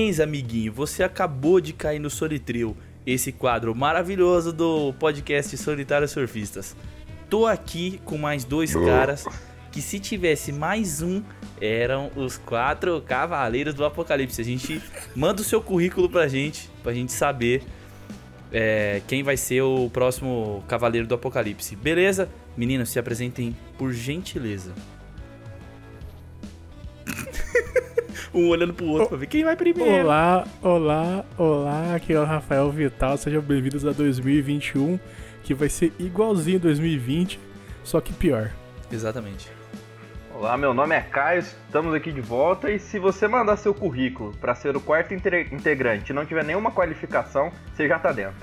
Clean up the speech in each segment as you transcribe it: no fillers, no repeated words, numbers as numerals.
Parabéns, amiguinho. Você acabou de cair no Solitril, esse quadro maravilhoso do podcast Solitários Surfistas. Tô aqui com mais 2 caras que, se tivesse mais um, eram os 4 Cavaleiros do Apocalipse. A gente manda o seu currículo pra gente saber quem vai ser o próximo Cavaleiro do Apocalipse. Beleza? Meninos, se apresentem por gentileza. Um olhando pro outro pra ver quem vai primeiro. Olá, aqui é o Rafael Vital, sejam bem-vindos a 2021, que vai ser igualzinho 2020, só que pior. Exatamente. Olá, meu nome é Caio, estamos aqui de volta e se você mandar seu currículo para ser o 4º integrante e não tiver nenhuma qualificação, você já tá dentro.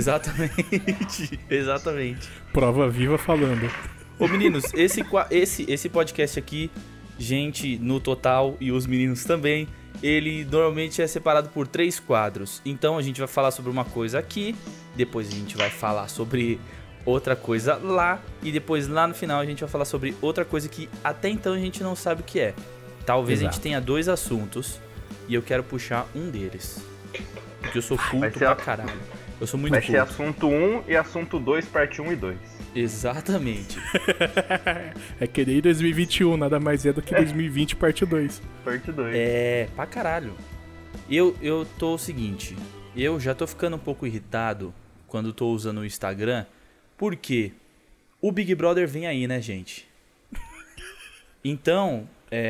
Exatamente. Prova viva falando. Ô meninos, esse podcast aqui, gente no total e os meninos também, ele normalmente é separado por 3 quadros. Então a gente vai falar sobre uma coisa aqui, depois a gente vai falar sobre outra coisa lá, e depois lá no final a gente vai falar sobre outra coisa que até então a gente não sabe o que é. Talvez a gente tenha 2 assuntos e eu quero puxar um deles, porque eu sou culto pra caralho. Eu sou muito culto. Vai ser assunto 1 e assunto 2, parte 1 e 2. Exatamente. É que nem 2021, nada mais é do que 2020, parte 2. Parte 2. É, pra caralho. Eu tô o seguinte, eu já tô ficando um pouco irritado quando tô usando o Instagram, porque o Big Brother vem aí, né, gente? Então,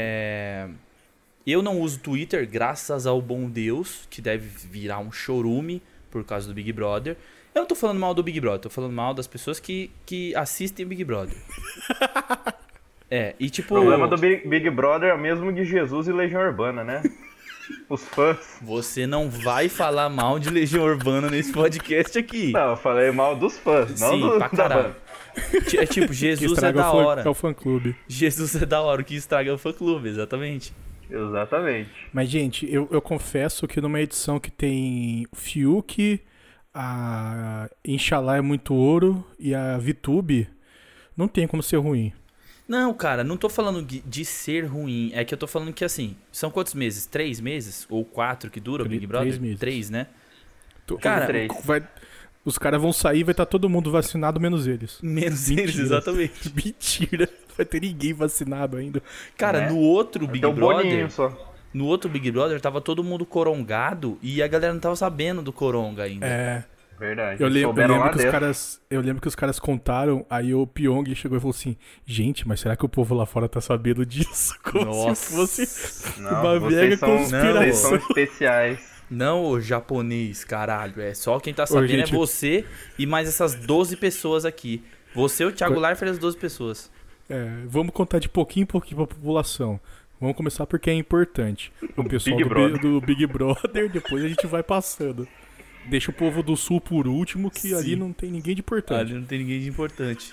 eu não uso Twitter, graças ao bom Deus, que deve virar um chorume por causa do Big Brother. Eu não tô falando mal do Big Brother, tô falando mal das pessoas que assistem Big Brother. E tipo... O problema do Big Brother é o mesmo de Jesus e Legião Urbana, né? Os fãs. Você não vai falar mal de Legião Urbana nesse podcast aqui. Não, eu falei mal dos fãs, não pra caralho. É tipo, Jesus é da hora. É o fã-clube. Jesus é da hora, o que estraga é o fã-clube, exatamente. Exatamente. Mas, gente, eu confesso que numa edição que tem o Fiuk, a Inxalá é muito ouro e a VTube, não tem como ser ruim. Não, cara, não tô falando de ser ruim. É que eu tô falando que, assim, são quantos meses? 3 meses? Ou 4 que dura o Big Brother? 3 meses. 3, né? Cara, os caras vão sair e vai estar todo mundo vacinado, menos eles. Menos eles, exatamente. Mentira. Não vai ter ninguém vacinado ainda. Cara, no outro Big Brother... só. No outro Big Brother tava todo mundo corongado e a galera não tava sabendo do coronga ainda. Verdade. Eu lembro que os caras contaram, aí o Pyong chegou e falou assim: gente, mas será que o povo lá fora tá sabendo disso? Como Nossa. se fosse uma mega conspiração. Vocês são especiais. Não, ô japonês, caralho. É só quem tá sabendo é você e mais essas 12 pessoas aqui. Você, o Thiago Leifert e as 12 pessoas. Vamos contar de pouquinho em pouquinho pra população. Vamos começar porque é importante. O pessoal do Big Brother, depois a gente vai passando. Deixa o povo do Sul por último, que ali não tem ninguém de importante. Ali não tem ninguém de importante.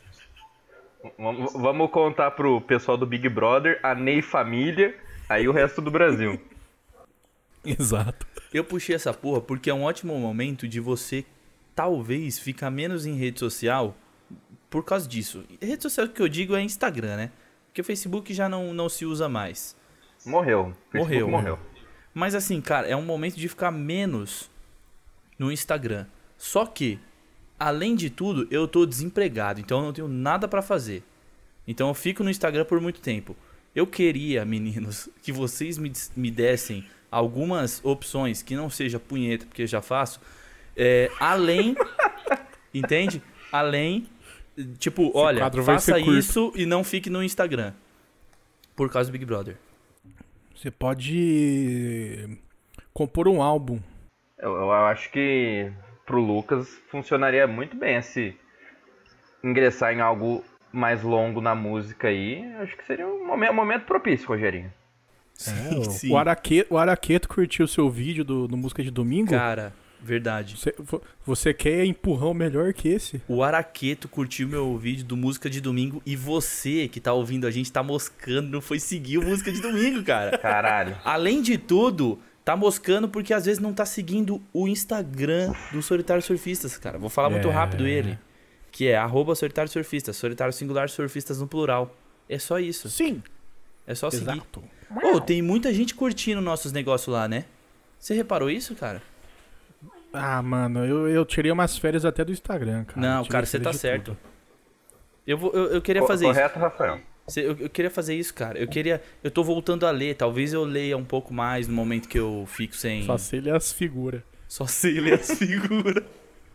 Vamos contar pro pessoal do Big Brother, a Ney Família, aí o resto do Brasil. Exato. Eu puxei essa porra porque é um ótimo momento de você, talvez, ficar menos em rede social por causa disso. Rede social que eu digo é Instagram, né? Porque o Facebook já não se usa mais. Morreu. Mas assim, cara, é um momento de ficar menos no Instagram. Só que, além de tudo, eu tô desempregado, então eu não tenho nada pra fazer. Então eu fico no Instagram por muito tempo. Eu queria, meninos, que vocês me dessem algumas opções que não seja punheta, porque eu já faço. Além... Entende? Além... Tipo, olha, faça isso e não fique no Instagram. Por causa do Big Brother. Você pode compor um álbum. Eu acho que pro Lucas funcionaria muito bem se ingressar em algo mais longo na música aí. Acho que seria um momento propício, Rogerinho. Sim. O Araqueto curtiu o seu vídeo do Música de Domingo? Cara, verdade. Você quer empurrão melhor que esse? O Araqueto curtiu meu vídeo do Música de Domingo e você que tá ouvindo a gente tá moscando, não foi seguir o Música de Domingo, cara. Caralho. Além de tudo, tá moscando porque às vezes não tá seguindo o Instagram do Solitários Surfistas, cara. Vou falar muito rápido ele. Que é @Solitários Surfistas, Solitário Singular Surfistas no plural. É só isso. Sim. É só seguir. Exato. Tem muita gente curtindo nossos negócios lá, né? Você reparou isso, cara? Ah, mano, eu tirei umas férias até do Instagram, cara. Não, cara, você tá certo. Eu queria fazer isso. Correto, Rafael. Eu queria fazer isso, cara. Eu tô voltando a ler. Talvez eu leia um pouco mais no momento que eu fico sem... Só sei ler as figuras. Só sei ler as figuras.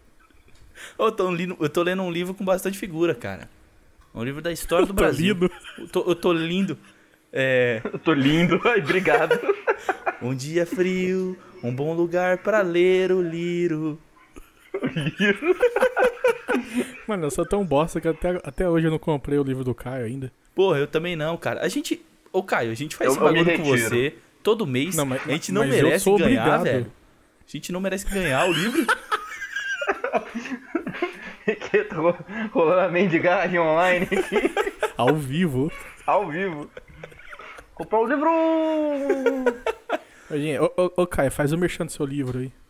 Eu tô lendo um livro com bastante figura, cara. Um livro da história do Brasil. Lindo. Eu tô lindo. Eu tô lindo. Ai, obrigado. Um dia frio, um bom lugar pra ler o Liro. Mano, eu sou tão bosta que até hoje eu não comprei o livro do Caio ainda. Porra, eu também não, cara. Ô Caio, a gente faz esse Eu me bagulho com retiro. você todo mês. Não, mas- a gente não mas eu merece sou ganhar, obrigado. velho. A gente não merece ganhar o livro. Que tô rolando a mendigagem online aqui, Ao vivo. ao vivo. Comprar o livro! Gente, ô Caio, faz o merchan do seu livro aí.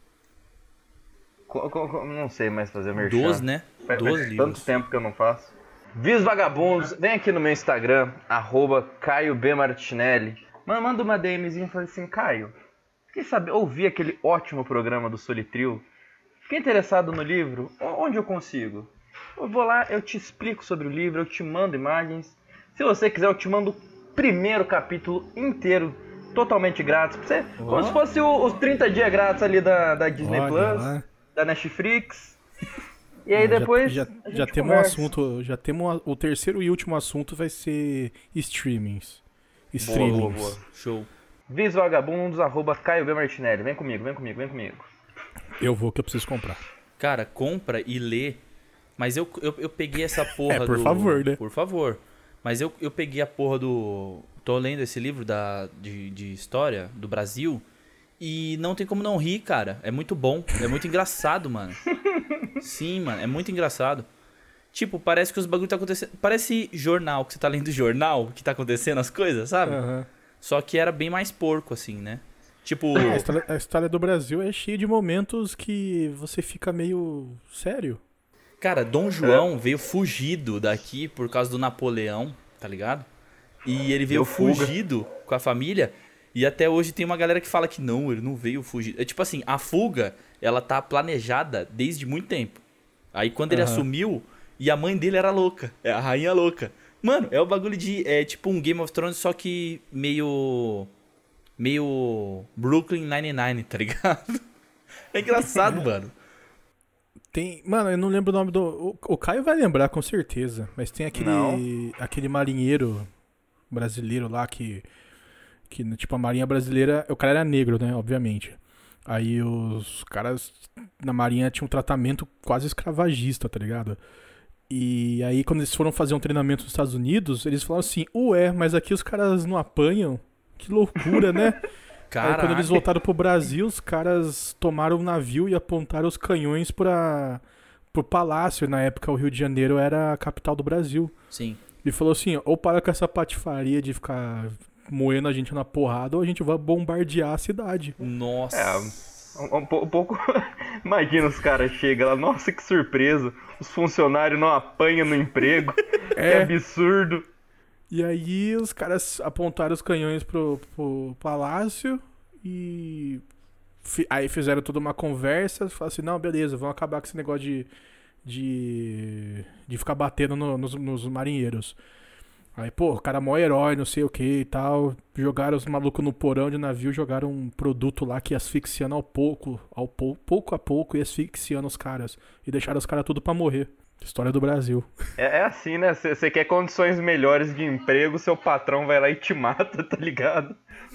Não sei mais fazer merchan. 12, né? Faz 12 tanto livros. tempo que eu não faço. Vis Vagabundos, vem aqui no meu Instagram, @CaioBMartinelli. Manda uma DMzinha e fala assim, Caio, quem sabe ouvir aquele ótimo programa do Solitril? Fiquei interessado no livro? Onde eu consigo? Eu vou lá, eu te explico sobre o livro, eu te mando imagens. Se você quiser, eu te mando o primeiro capítulo inteiro, totalmente grátis. Pra você, como se fosse os 30 dias grátis ali da Disney Olha Plus, lá. da Netflix. E aí depois Já a gente temos um conversa. assunto. Já temos o terceiro e último assunto vai ser streamings. Boa, Streamings. boa. Show. Vis Vagabundos, @CaioBMartinelli. Vem comigo. Eu vou que eu preciso comprar. Cara, compra e lê. Mas eu peguei essa porra por favor, né? Por favor. Mas eu peguei a porra do... Tô lendo esse livro de história do Brasil e não tem como não rir, cara. É muito bom. É muito engraçado, mano. Sim, mano. É muito engraçado. Tipo, parece que os bagulho tá acontecendo... Parece jornal, que você tá lendo jornal, que tá acontecendo as coisas, sabe? Aham. Só que era bem mais porco, assim, né? Tipo... A história do Brasil é cheia de momentos que você fica meio sério. Cara, Dom João veio fugido daqui por causa do Napoleão, tá ligado? E ele veio Deu fuga. fugido com a família. E até hoje tem uma galera que fala que não, ele não veio fugido. É tipo assim, a fuga, ela tá planejada desde muito tempo. Aí quando ele assumiu, e a mãe dele era louca, é a rainha louca. Mano, é o bagulho de... É tipo um Game of Thrones, só que meio Brooklyn Nine-Nine, tá ligado? É engraçado, mano. Mano, eu não lembro o nome do... O Caio vai lembrar, com certeza. Mas tem aquele marinheiro brasileiro lá que... Tipo, a marinha brasileira... O cara era negro, né? Obviamente. Aí os caras na marinha tinham um tratamento quase escravagista, tá ligado? E aí quando eles foram fazer um treinamento nos Estados Unidos, eles falaram assim... Ué, mas aqui os caras não apanham? Que loucura, né? Aí quando eles voltaram pro Brasil, os caras tomaram o navio e apontaram os canhões pro palácio. Na época, o Rio de Janeiro era a capital do Brasil. Sim. E falou assim, ou para com essa patifaria de ficar moendo a gente na porrada, ou a gente vai bombardear a cidade. Nossa. Um pouco... Imagina os caras chegam lá, nossa, que surpresa. Os funcionários não apanham no emprego. Que absurdo. E aí os caras apontaram os canhões pro palácio e aí fizeram toda uma conversa, falaram assim, não, beleza, vamos acabar com esse negócio de ficar batendo nos marinheiros. Aí, pô, o cara é mó herói, não sei o que e tal, jogaram os malucos no porão de navio, jogaram um produto lá que ia asfixiando pouco a pouco, e asfixiando os caras, e deixaram os caras tudo pra morrer. História do Brasil. É assim, né? Você quer condições melhores de emprego, seu patrão vai lá e te mata, tá ligado?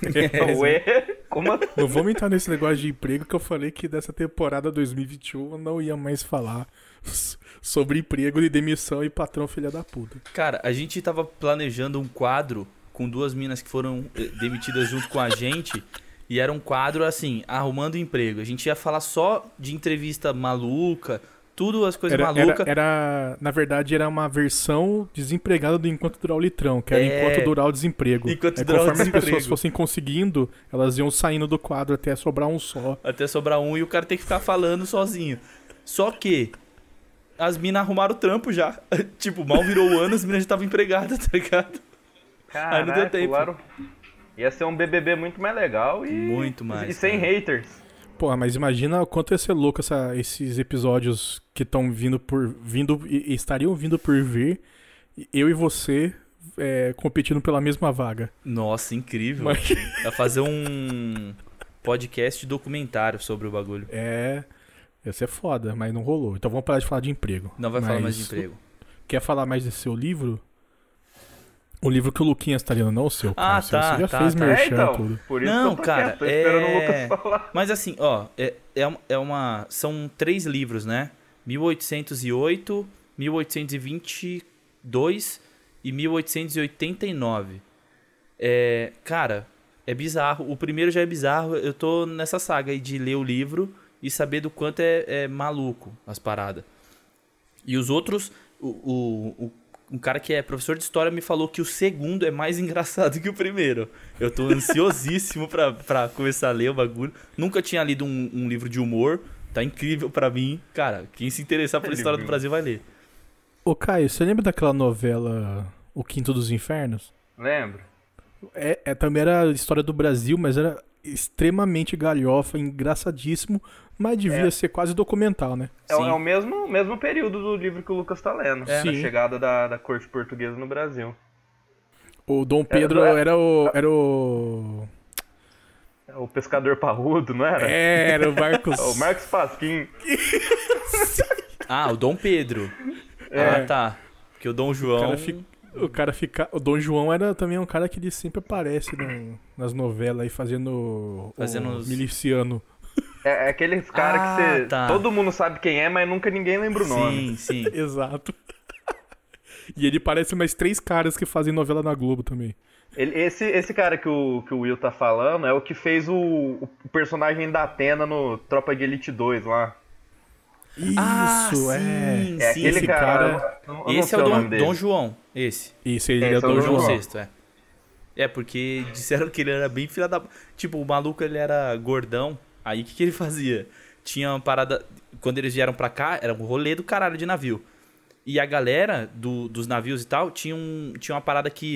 Ué, como assim? Não vamos entrar nesse negócio de emprego que eu falei que dessa temporada 2021 eu não ia mais falar sobre emprego e demissão e patrão filha da puta. Cara, a gente tava planejando um quadro com duas minas que foram demitidas junto com a gente. E era um quadro assim, arrumando emprego. A gente ia falar só de entrevista maluca, tudo as coisas malucas. Na verdade, era uma versão desempregada do Enquanto Durar o Litrão, que era Enquanto Durar o Desemprego. Conforme as pessoas fossem conseguindo, elas iam saindo do quadro até sobrar um só. Até sobrar um e o cara tem que ficar falando sozinho. Só que as minas arrumaram o trampo já. Tipo, mal virou o ano, as minas já estavam empregadas, tá ligado? Caraca, aí não deu tempo. Ia ser um BBB muito mais legal muito mais, e sem haters. Pô, mas imagina o quanto ia ser louco esses episódios que estão vindo e estariam vindo por vir, eu e você competindo pela mesma vaga. Nossa, incrível. Ia fazer um podcast documentário sobre o bagulho. Ia ser foda, mas não rolou. Então vamos parar de falar de emprego. Não vai falar mais de emprego. Quer falar mais desse seu livro? O livro que o Luquinhas tá lendo, não o seu. Cara. Tá. Você já fez merchan então, tudo. Por isso não, que eu tô cara, quieto, tô esperando o Lucas falar. Mas assim, ó, são 3 livros, né? 1808, 1822 e 1889. Cara, é bizarro. O primeiro já é bizarro. Eu tô nessa saga aí de ler o livro e saber do quanto é maluco as paradas. E os outros, um cara que é professor de história me falou que o segundo é mais engraçado que o primeiro. Eu tô ansiosíssimo pra começar a ler o bagulho. Nunca tinha lido um livro de humor. Tá incrível pra mim. Cara, quem se interessar por história do Brasil vai ler. Ô Caio, você lembra daquela novela O Quinto dos Infernos? Lembro. Também era a história do Brasil, mas era extremamente galhofa, engraçadíssimo, mas devia ser quase documental, né? É o mesmo período do livro que o Lucas tá lendo. A chegada da corte portuguesa no Brasil. O Dom Pedro era o... O pescador parrudo, não era? Era o Marcos... O Marcos Pasquim. O Dom Pedro. Tá. Porque o Dom João... O Dom João era também um cara que ele sempre aparece nas novelas aí fazendo o miliciano. É aqueles caras que todo mundo sabe quem é, mas nunca ninguém lembra o nome. Sim. Exato. E ele parece mais 3 caras que fazem novela na Globo também. Esse cara que o Will tá falando é o que fez o personagem da Atena no Tropa de Elite 2 lá. Isso, sim, é aquele esse cara. Esse é o Dom João. Esse ele é o Dom João VI, porque disseram que ele era bem filha da... Tipo, o maluco, ele era gordão. Aí, o que ele fazia? Tinha uma parada... Quando eles vieram pra cá, era um rolê do caralho de navio. E a galera dos navios e tal, tinha uma parada que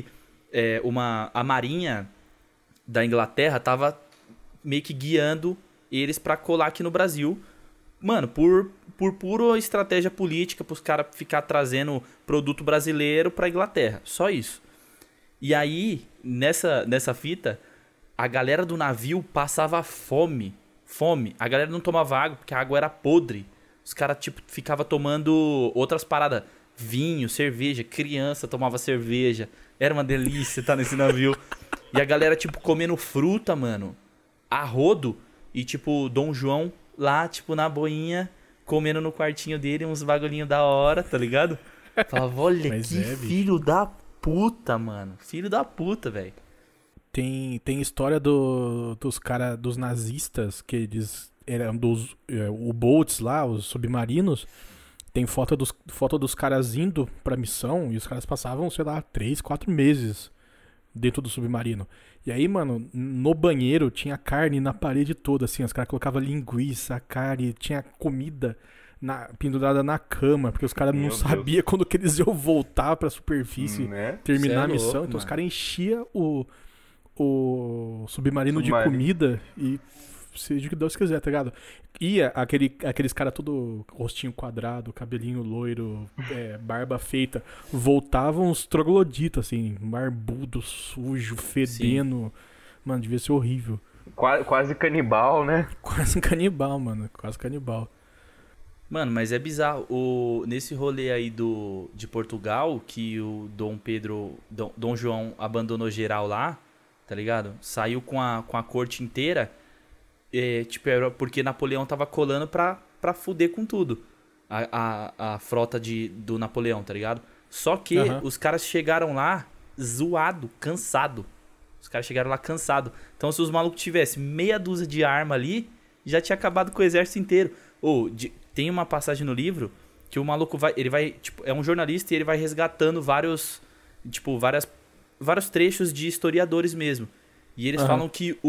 a marinha da Inglaterra tava meio que guiando eles pra colar aqui no Brasil. Mano, por pura estratégia política, pros caras ficar trazendo produto brasileiro pra Inglaterra. Só isso. E aí, nessa fita, a galera do navio passava fome. A galera não tomava água, porque a água era podre. Os caras, ficavam tomando outras paradas. Vinho, cerveja, criança tomava cerveja. Era uma delícia estar nesse navio. E a galera, comendo fruta, mano. A rodo. E, Dom João lá, na boinha, comendo no quartinho dele uns bagulhinhos da hora, tá ligado? Falava, olha que filho da puta, mano. Filho da puta, velho. Tem história dos caras, dos nazistas, que eles eram dos U-boats lá, os submarinos. Tem foto dos caras indo pra missão e os caras passavam, 3, 4 meses dentro do submarino. E aí, mano, no banheiro tinha carne na parede toda, assim. Os caras colocavam linguiça, carne, tinha comida pendurada na cama, porque os caras não sabiam quando que eles iam voltar pra superfície, terminar a missão. Então os caras enchiam o submarino de comida e seja o que Deus quiser, tá ligado? Ia aqueles caras todo rostinho quadrado, cabelinho loiro, barba feita, voltavam os trogloditas, assim, barbudo, sujo, fedendo. Sim. Mano, devia ser horrível. Quase canibal, né? Quase canibal, mano. Quase canibal. Mano, mas é bizarro. Nesse rolê aí de Portugal, que o Dom João abandonou geral lá, tá ligado? Saiu com a corte inteira. Era porque Napoleão tava colando pra fuder com tudo. A frota do Napoleão, tá ligado? Só que os caras chegaram lá zoado, cansado. Os caras chegaram lá cansado. Então se os malucos tivessem meia dúzia de arma ali, já tinha acabado com o exército inteiro. Tem uma passagem no livro que o maluco vai é um jornalista e ele vai resgatando vários trechos de historiadores mesmo. E eles falam que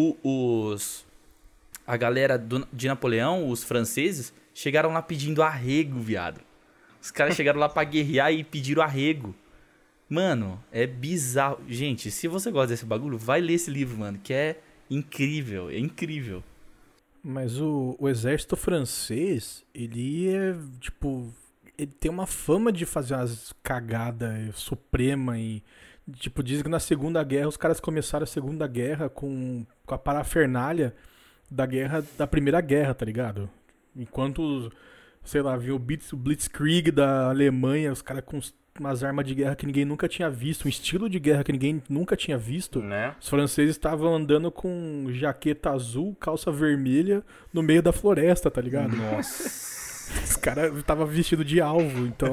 a galera de Napoleão, os franceses, chegaram lá pedindo arrego, viado. Os caras chegaram lá pra guerrear e pediram arrego. Mano, é bizarro. Gente, se você gosta desse bagulho, vai ler esse livro, mano, que é incrível, é incrível. Mas o exército francês, ele é, tipo, ele tem uma fama de fazer umas cagadas suprema e, tipo, dizem que na Segunda Guerra os caras começaram a Segunda Guerra com a parafernália da Primeira Guerra, tá ligado? Enquanto, sei lá, viu o Blitzkrieg da Alemanha, os caras com umas armas de guerra que ninguém nunca tinha visto, um estilo de guerra que ninguém nunca tinha visto. Né? Os franceses estavam andando com jaqueta azul, calça vermelha, no meio da floresta, tá ligado? Nossa. Os caras estavam vestidos de alvo, então...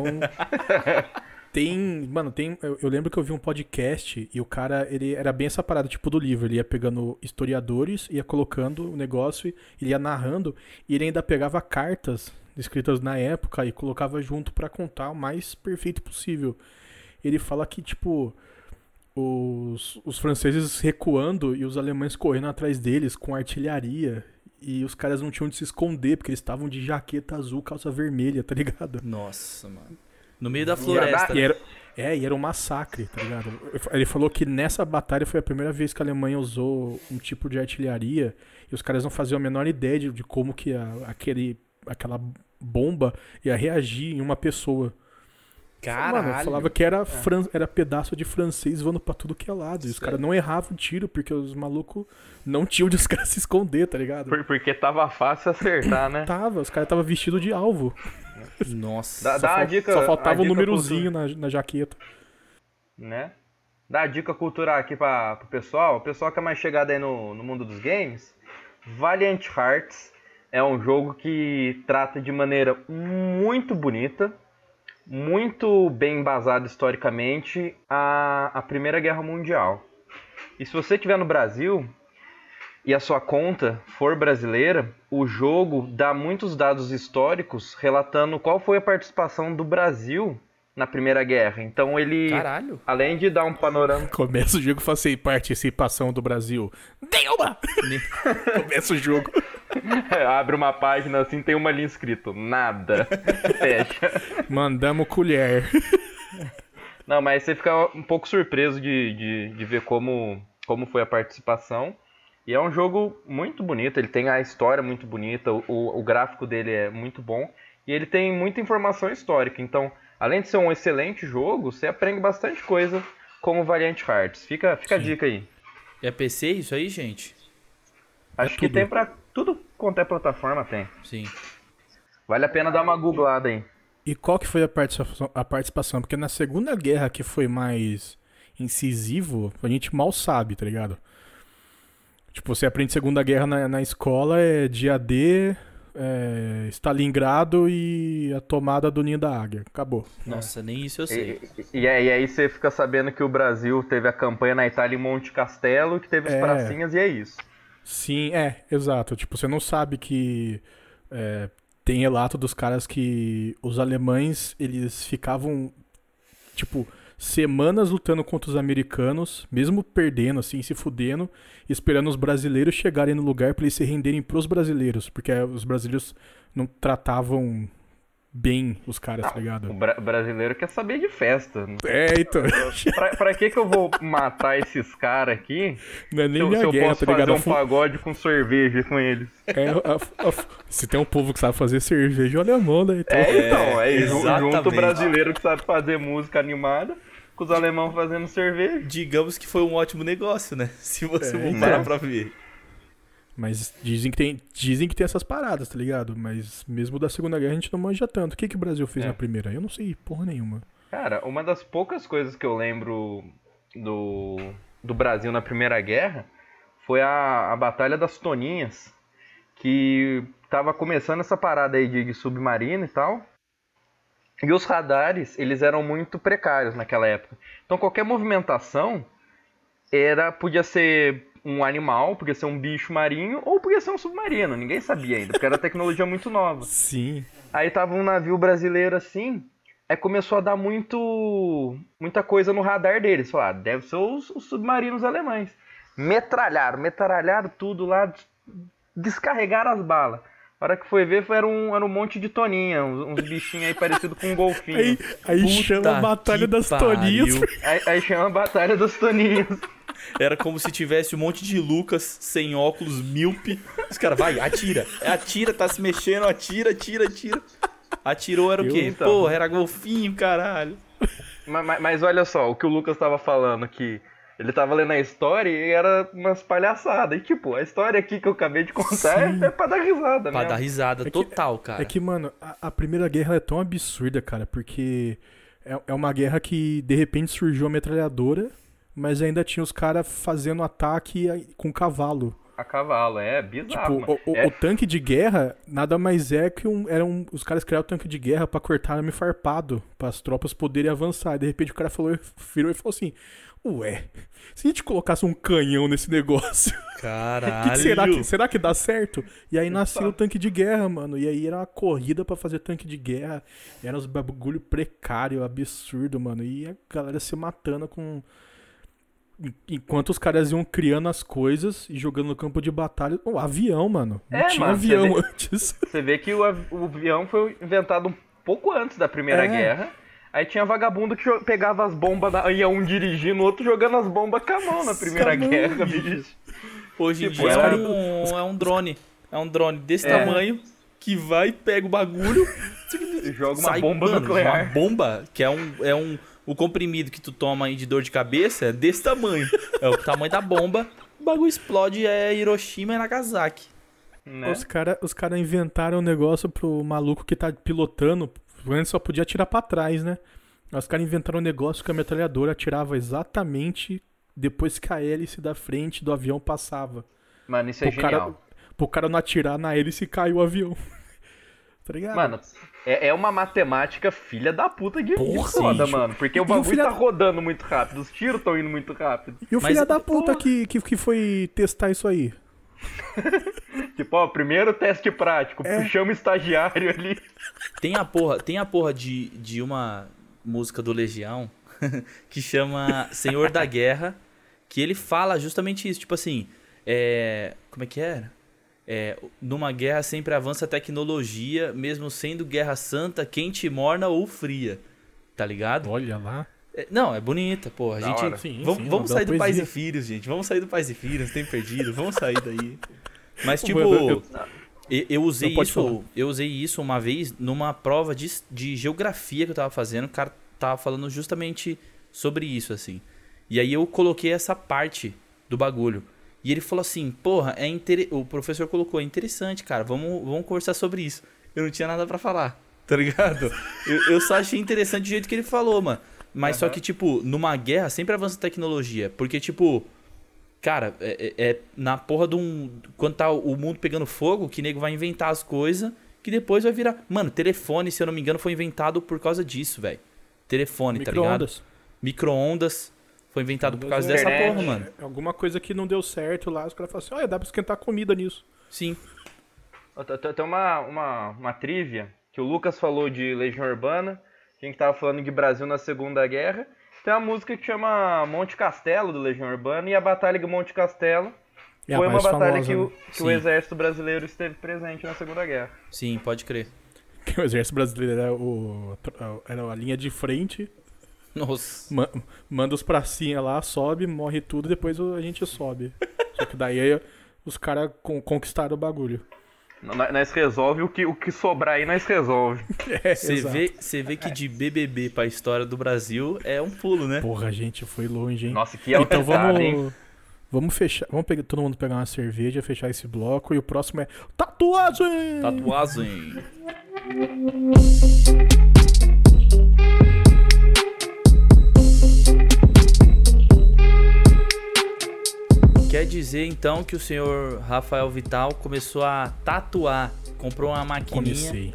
Eu lembro que eu vi um podcast e o cara, ele era bem essa parada, tipo do livro. Ele ia pegando historiadores, ia colocando o negócio, ele ia narrando, e ele ainda pegava cartas escritas na época e colocava junto pra contar o mais perfeito possível. Ele fala que, tipo, os franceses recuando e os alemães correndo atrás deles com artilharia, e os caras não tinham de se esconder, porque eles estavam de jaqueta azul, calça vermelha, tá ligado? Nossa, mano. No meio da floresta. E era um massacre, tá ligado? Ele falou que nessa batalha foi a primeira vez que a Alemanha usou um tipo de artilharia e os caras não faziam a menor ideia de como que aquela bomba ia reagir em uma pessoa. Caralho. Mano, falava que era pedaço de francês voando pra tudo que é lado. E os caras não erravam o tiro porque os malucos não tinham de os caras se esconder, tá ligado? Porque tava fácil acertar, né? Os caras estavam vestidos de alvo. Nossa. Dá uma dica. Só faltava um númerozinho na jaqueta. Né? Dá a dica cultural aqui pro pessoal. O pessoal que é mais chegado aí no mundo dos games. Valiant Hearts é um jogo que trata de maneira muito bonita, muito bem embasado historicamente a Primeira Guerra Mundial. E se você estiver no Brasil e a sua conta for brasileira, o jogo dá muitos dados históricos relatando qual foi a participação do Brasil na Primeira Guerra. Então ele, Caralho. além de dar um panorama... Começa o jogo e fala assim, participação do Brasil. Nenhuma! Começa o jogo. Abre uma página assim, tem uma linha escrito, nada. Fecha. Mandamos colher. Não, mas você fica um pouco surpreso de ver como foi a participação. E é um jogo muito bonito, ele tem a história muito bonita, o gráfico dele é muito bom. E ele tem muita informação histórica, então, além de ser um excelente jogo, você aprende bastante coisa como Valiant Hearts. Fica a dica aí. É PC isso aí, gente? Acho que tem pra tudo quanto é plataforma, tem. Sim. Vale a pena dar uma googlada aí. E qual que foi a participação? Porque na Segunda Guerra, que foi mais incisivo, a gente mal sabe, tá ligado? Tipo, você aprende Segunda Guerra na escola, é dia D, Stalingrado e a tomada do Ninho da Águia. Acabou. Nossa, nem isso eu sei. E aí você fica sabendo que o Brasil teve a campanha na Itália em Monte Castelo, que teve as pracinhas, e é isso. Sim, exato. Tipo, você não sabe que tem relato dos caras que os alemães, eles ficavam, tipo, semanas lutando contra os americanos, mesmo perdendo, assim, se fudendo, esperando os brasileiros chegarem no lugar pra eles se renderem pros brasileiros, porque os brasileiros não tratavam bem os caras, tá ligado? O brasileiro quer saber de festa. Então. Pra que eu vou matar esses caras aqui? Não é nem se minha eu guerra, posso tá ligado? fazer um pagode com cerveja com eles. Se tem um povo que sabe fazer cerveja, o alemão, né? Então, junto o exatamente. brasileiro que sabe fazer música animada com os alemães fazendo cerveja. Digamos que foi um ótimo negócio, né? Se você for parar pra ver. Mas dizem que tem essas paradas, tá ligado? Mas mesmo da Segunda Guerra a gente não manja tanto. O que o Brasil fez na Primeira? Eu não sei porra nenhuma. Cara, uma das poucas coisas que eu lembro do Brasil na Primeira Guerra foi a Batalha das Toninhas, que tava começando essa parada aí de submarino e tal. E os radares, eles eram muito precários naquela época. Então qualquer movimentação podia ser um animal, podia ser um bicho marinho ou podia ser um submarino. Ninguém sabia ainda, porque era tecnologia muito nova. Sim. Aí tava um navio brasileiro assim, aí começou a dar muita coisa no radar deles. Falaram, deve ser os submarinos alemães. Metralharam tudo lá, descarregaram as balas. A hora que foi ver, era um monte de toninha, uns bichinhos aí parecidos com um golfinho. Aí chama a Batalha das Toninhas. Aí chama a Batalha dos Toninhos. Era como se tivesse um monte de Lucas sem óculos, míope. Os caras, vai, atira. Atira, tá se mexendo, atira. Atirou era o quê? Então. Porra, era golfinho, caralho. Mas olha só, o que o Lucas tava falando, que ele tava lendo a história e era umas palhaçadas. E tipo, a história aqui que eu acabei de contar é pra dar risada, Pra dar risada, total, cara. É que, mano, a Primeira Guerra é tão absurda, cara, porque é uma guerra que, de repente, surgiu a metralhadora, mas ainda tinha os caras fazendo ataque com cavalo. A cavalo, é bizarro. Tipo, o tanque de guerra nada mais é que os caras criaram o tanque de guerra pra cortar arame farpado, para as tropas poderem avançar. E de repente o cara virou e falou assim: ué, se a gente colocasse um canhão nesse negócio, caralho, será que dá certo? E aí nasceu o tanque de guerra, mano. E aí era uma corrida pra fazer tanque de guerra. Era uns bagulho precário, absurdo, mano. E a galera se matando enquanto os caras iam criando as coisas e jogando no campo de batalha. O avião, mano. Não tinha avião antes. Você vê que o avião foi inventado um pouco antes da Primeira Guerra. Aí tinha vagabundo que pegava as bombas, ia um dirigindo, o outro jogando as bombas com a mão na Primeira Guerra, bicho. Hoje em dia é um drone. É um drone desse tamanho que vai, pega o bagulho e joga uma bomba nuclear. Uma bomba que o comprimido que tu toma aí de dor de cabeça é desse tamanho. É o tamanho da bomba. O bagulho explode, Hiroshima e Nagasaki. Né? Os cara inventaram um negócio pro maluco que tá pilotando. Antes só podia atirar pra trás, né? Os caras inventaram um negócio que a metralhadora atirava exatamente depois que a hélice da frente do avião passava. Mano, isso é genial. Pro cara não atirar na hélice e cair o avião. Tá ligado? Mano, é uma matemática filha da puta de foda, mano. Porque o bagulho tá rodando muito rápido, os tiros estão indo muito rápido. E o filho da puta que foi testar isso aí? Tipo, ó, primeiro teste prático, puxamos o estagiário ali. Tem a porra de uma música do Legião que chama Senhor da Guerra, que ele fala justamente isso, tipo assim, como é que era? Numa guerra sempre avança a tecnologia, mesmo sendo guerra santa, quente, morna ou fria, tá ligado? Olha lá. Não, é bonita, porra. Vamos sair do Pais e Filhos, gente. Vamos sair do Pais e Filhos, tem perdido. Vamos sair daí. Mas, tipo, eu usei isso uma vez numa prova de geografia que eu tava fazendo. O cara tava falando justamente sobre isso, assim. E aí eu coloquei essa parte do bagulho. E ele falou assim, porra, o professor colocou, é interessante, cara, vamos conversar sobre isso. Eu não tinha nada pra falar, tá ligado? eu só achei interessante do jeito que ele falou, mano. Mas só que, tipo, numa guerra sempre avança a tecnologia. Porque, tipo, cara, na porra de quando tá o mundo pegando fogo, que nego vai inventar as coisas que depois vai virar... Mano, telefone, se eu não me engano, foi inventado por causa disso, velho. Telefone, tá ligado? Micro-ondas. Foi inventado por causa dessa porra, mano. Alguma coisa que não deu certo lá, os caras falaram assim, olha, dá pra esquentar comida nisso. Sim. Tem uma trivia que o Lucas falou de Legião Urbana, que a gente tava falando de Brasil na Segunda Guerra. Tem uma música que chama Monte Castelo, do Legião Urbana, e a Batalha de Monte Castelo foi uma batalha famosa, que o exército brasileiro esteve presente na Segunda Guerra. Sim, pode crer. O exército brasileiro era a linha de frente... Nossa. Manda os pracinha lá, sobe, morre tudo, depois a gente sobe. Só que daí os caras conquistaram o bagulho. Nós resolve o que sobrar aí, nós resolve. Você vê que de BBB pra história do Brasil é um pulo, né? Porra, gente, foi longe, hein? Nossa, que altercado, hein? Vamos fechar. Vamos todo mundo pegar uma cerveja, fechar esse bloco. E o próximo é Tatuagem! Tatuagem! Quer dizer, então, que o senhor Rafael Vital começou a tatuar, comprou uma maquininha,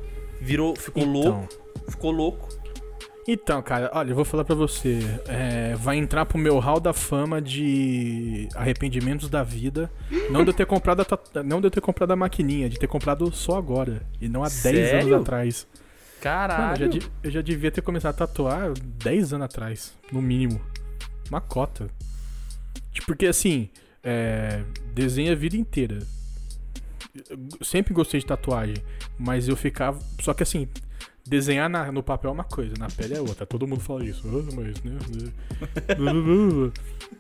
ficou louco. Então, cara, olha, eu vou falar pra você, vai entrar pro meu hall da fama de arrependimentos da vida, não de eu ter comprado a maquininha, de ter comprado só agora, e não há 10 anos atrás. Caralho! Mano, eu já devia ter começado a tatuar 10 anos atrás, no mínimo. Uma cota. Porque assim... desenha a vida inteira. sempre gostei de tatuagem, mas eu ficava... Só que assim, desenhar no papel é uma coisa, na pele é outra. Todo mundo fala isso. Mas, né?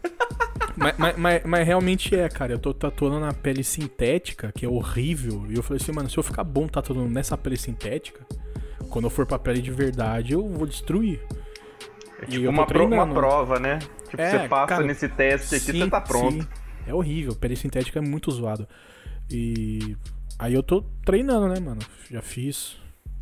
mas realmente cara. Eu tô tatuando na pele sintética, que é horrível. E eu falei assim, mano, se eu ficar bom tatuando nessa pele sintética, quando eu for pra pele de verdade, eu vou destruir. É tipo uma prova, né? Tipo, você passa cara, nesse teste aqui, você tá pronto. Sim. É horrível, pele sintética é muito zoado. E aí eu tô treinando, né, mano? Já fiz.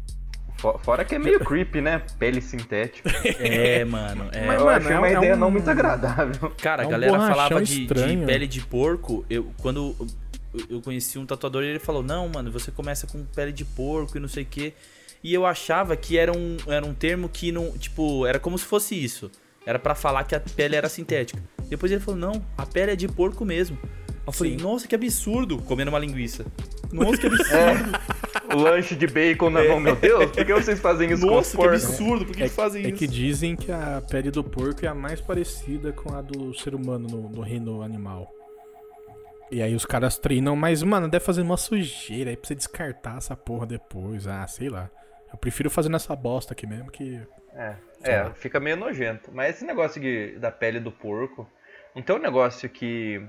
Fora que é meio creepy, né? Pele sintética. Mano. Mas, eu achei uma ideia não muito agradável. Cara, a galera falava de pele de porco. Quando eu conheci um tatuador, ele falou, não, mano, você começa com pele de porco e não sei o quê. E eu achava que era um termo que não... Tipo, era como se fosse isso. Era pra falar que a pele era sintética. Depois ele falou, não, a pele é de porco mesmo. Eu falei, nossa, que absurdo, comendo uma linguiça. Nossa, que absurdo. O lanche de bacon na mão, meu Deus, por que vocês fazem isso nossa, com os porcos? Nossa, que absurdo, por que fazem isso? É que dizem que a pele do porco é a mais parecida com a do ser humano no reino animal. E aí os caras treinam, mas, mano, deve fazer uma sujeira aí pra você descartar essa porra depois. Ah, sei lá. Eu prefiro fazer nessa bosta aqui mesmo que... fica meio nojento. Mas esse negócio da pele do porco, não tem um negócio que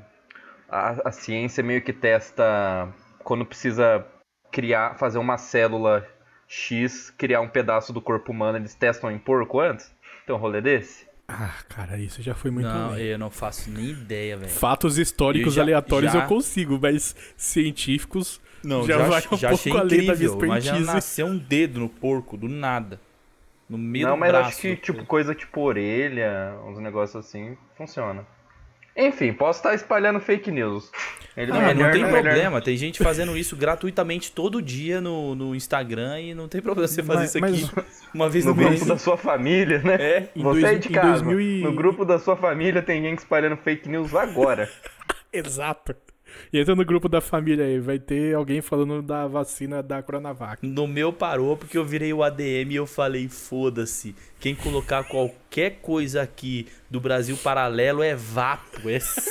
a ciência meio que testa quando precisa fazer uma célula X, criar um pedaço do corpo humano, eles testam em porco antes? Tem um rolê desse? Ah, cara, isso já foi muito Não, além. Eu não faço nem ideia, velho. Fatos históricos aleatórios eu consigo, mas científicos... Não, já vai um pouco além da minha expertise. Mas já nasceu um dedo no porco, do nada. No meio do braço. Não, mas acho que tipo, coisa tipo orelha, uns negócios assim, funciona. Enfim, posso estar espalhando fake news. Não tem problema, tem gente fazendo isso gratuitamente todo dia no Instagram e não tem problema você fazer isso aqui uma vez no mês. No grupo da sua família, né? Você aí de casa, no grupo da sua família tem gente espalhando fake news agora. Exato. E entra no grupo da família aí, vai ter alguém falando da vacina da Coronavac. No meu parou porque eu virei o ADM e eu falei, foda-se, quem colocar qualquer coisa aqui do Brasil Paralelo é vapo,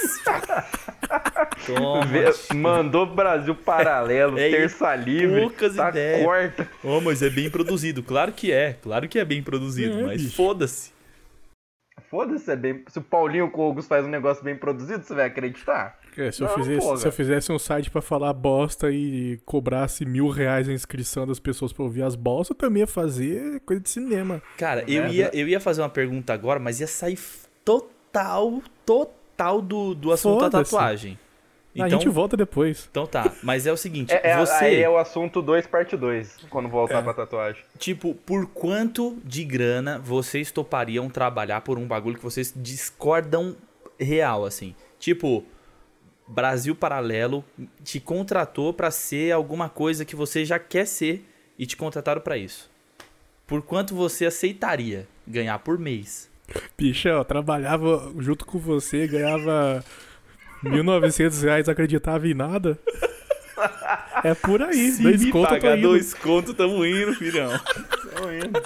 Toma. Mandou Brasil Paralelo, terça livre, poucas tá ideias. Corta. Mas é bem produzido, claro que é bem produzido, mas foda-se. Foda-se, se o Paulinho Cogos faz um negócio bem produzido, você vai acreditar? Se eu fizesse um site pra falar bosta e cobrasse R$1.000 a inscrição das pessoas pra ouvir as bostas, eu também ia fazer coisa de cinema. Cara, eu ia fazer uma pergunta agora, mas ia sair total do assunto da tatuagem. Então, a gente volta depois. Então tá, mas é o seguinte, Aí é o assunto 2, parte 2, quando voltar pra tatuagem. Tipo, por quanto de grana vocês topariam trabalhar por um bagulho que vocês discordam real, assim? Tipo, Brasil Paralelo te contratou pra ser alguma coisa que você já quer ser e te contrataram pra isso. Por quanto você aceitaria ganhar por mês? Bicho, eu trabalhava junto com você, ganhava... R$1.900, acreditava em nada? É por aí, se 2 conto eu tô indo. 2 conto, tamo indo, filhão. Tamo indo.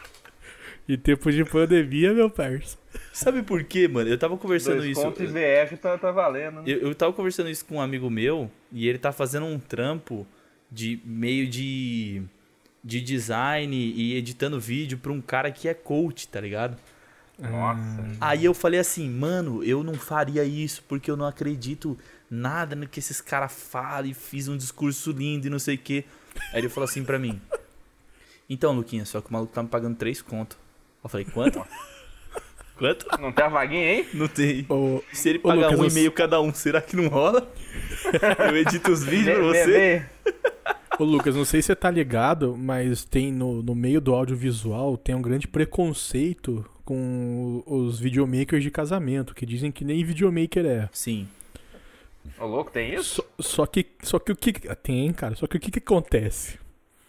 E tempo de pandemia, meu parça. Sabe por quê, mano? Eu tava conversando 2 isso... 2 conto e VF tá valendo, né? Eu tava conversando isso com um amigo meu, e ele tá fazendo um trampo de meio de design e editando vídeo pra um cara que é coach, tá ligado? Nossa. Aí eu falei assim, mano, eu não faria isso porque eu não acredito nada no que esses caras falam e fiz um discurso lindo e não sei o que. Aí ele falou assim pra mim, então, Luquinha, só que o maluco tá me pagando 3 conto. Eu falei, quanto? Quanto? Não tem a vaguinha aí? Não tem. Se ele pagar Lucas, 1,5 cada um, será que não rola? Eu edito os vídeos pra você. Ô Lucas, não sei se você tá ligado, mas tem no meio do audiovisual tem um grande preconceito com os videomakers de casamento, que dizem que nem videomaker é. Sim. Ô louco, tem isso? Só que o que... Tem, cara. Só que o que acontece?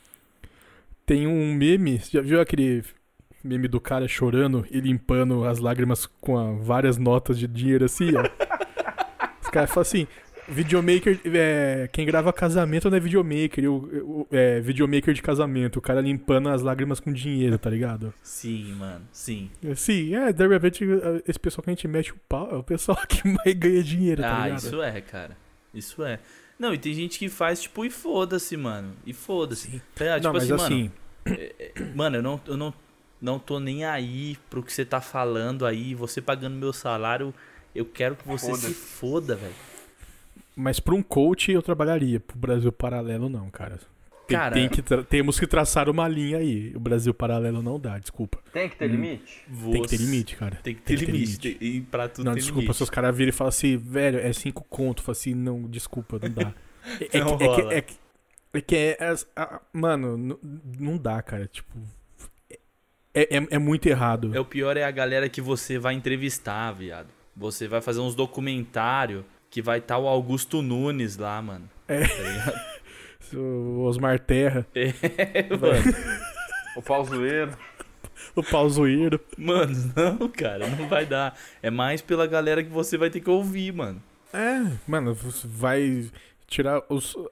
Tem um meme, você já viu aquele meme do cara chorando e limpando as lágrimas com várias notas de dinheiro assim, ó? Os caras falam assim... Videomaker, quem grava casamento não é videomaker, é videomaker de casamento, o cara limpando as lágrimas com dinheiro, tá ligado? Sim, mano, sim. Sim, de repente, esse pessoal que a gente mete o pau é o pessoal que mais ganha dinheiro, tá ligado? Isso é, cara, isso é. Não, e tem gente que faz, tipo, e foda-se, mano. E foda-se. Tipo não, mas assim, mano, eu não tô nem aí pro que você tá falando aí. Você pagando meu salário, eu quero que você se foda, velho. Mas pra um coach eu trabalharia. Pro Brasil Paralelo, não, cara. Temos que traçar uma linha aí. O Brasil Paralelo não dá, desculpa. Tem que ter limite? Tem que ter limite, cara. Tem que ter limite. E pra tudo não, tem desculpa, limite. se os caras virem e falam assim, velho, é 5 conto. Fala assim, não, desculpa, não dá. Mano, não dá, cara. Tipo, é muito errado. O pior é a galera que você vai entrevistar, viado. Você vai fazer uns documentários que vai estar o Augusto Nunes lá, mano. Tá ligado? O Osmar Terra. Mano. O Pauzoeiro. O Pauzoeiro. Mano, não, cara, não vai dar. É mais pela galera que você vai ter que ouvir, mano. Mano, você vai tirar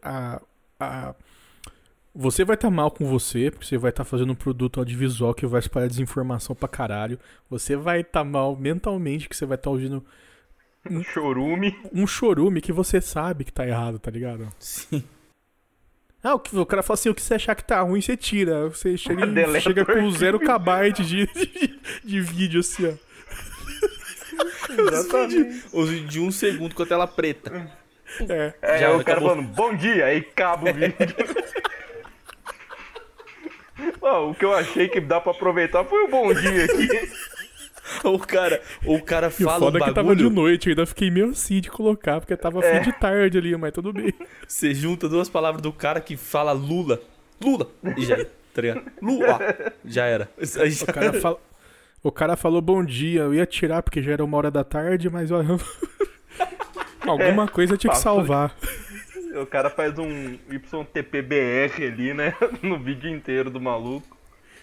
você vai estar mal com você, porque você vai estar fazendo um produto audiovisual que vai espalhar desinformação pra caralho. Você vai estar mal mentalmente, que você vai estar ouvindo um chorume. Um chorume que você sabe que tá errado, tá ligado? Sim. O cara fala assim, o que você achar que tá ruim, você tira. Você chega com 0 KB de vídeo, assim, ó. Exatamente. Os vídeos de 1 segundo com a tela preta. Já o cara falando, bom dia, aí acaba o vídeo. O que eu achei que dá pra aproveitar foi o bom dia aqui. O cara fala o foda um bagulho... que tava de noite, eu ainda fiquei meio assim de colocar, porque tava fim de tarde ali, mas tudo bem. Você junta 2 palavras do cara que fala Lula, e já, tá ligado? Lula, já era. O cara falou bom dia, eu ia tirar porque já era 1h da tarde, mas olha, alguma coisa eu tinha que salvar. O cara faz um YTPBR ali, né, no vídeo inteiro do maluco.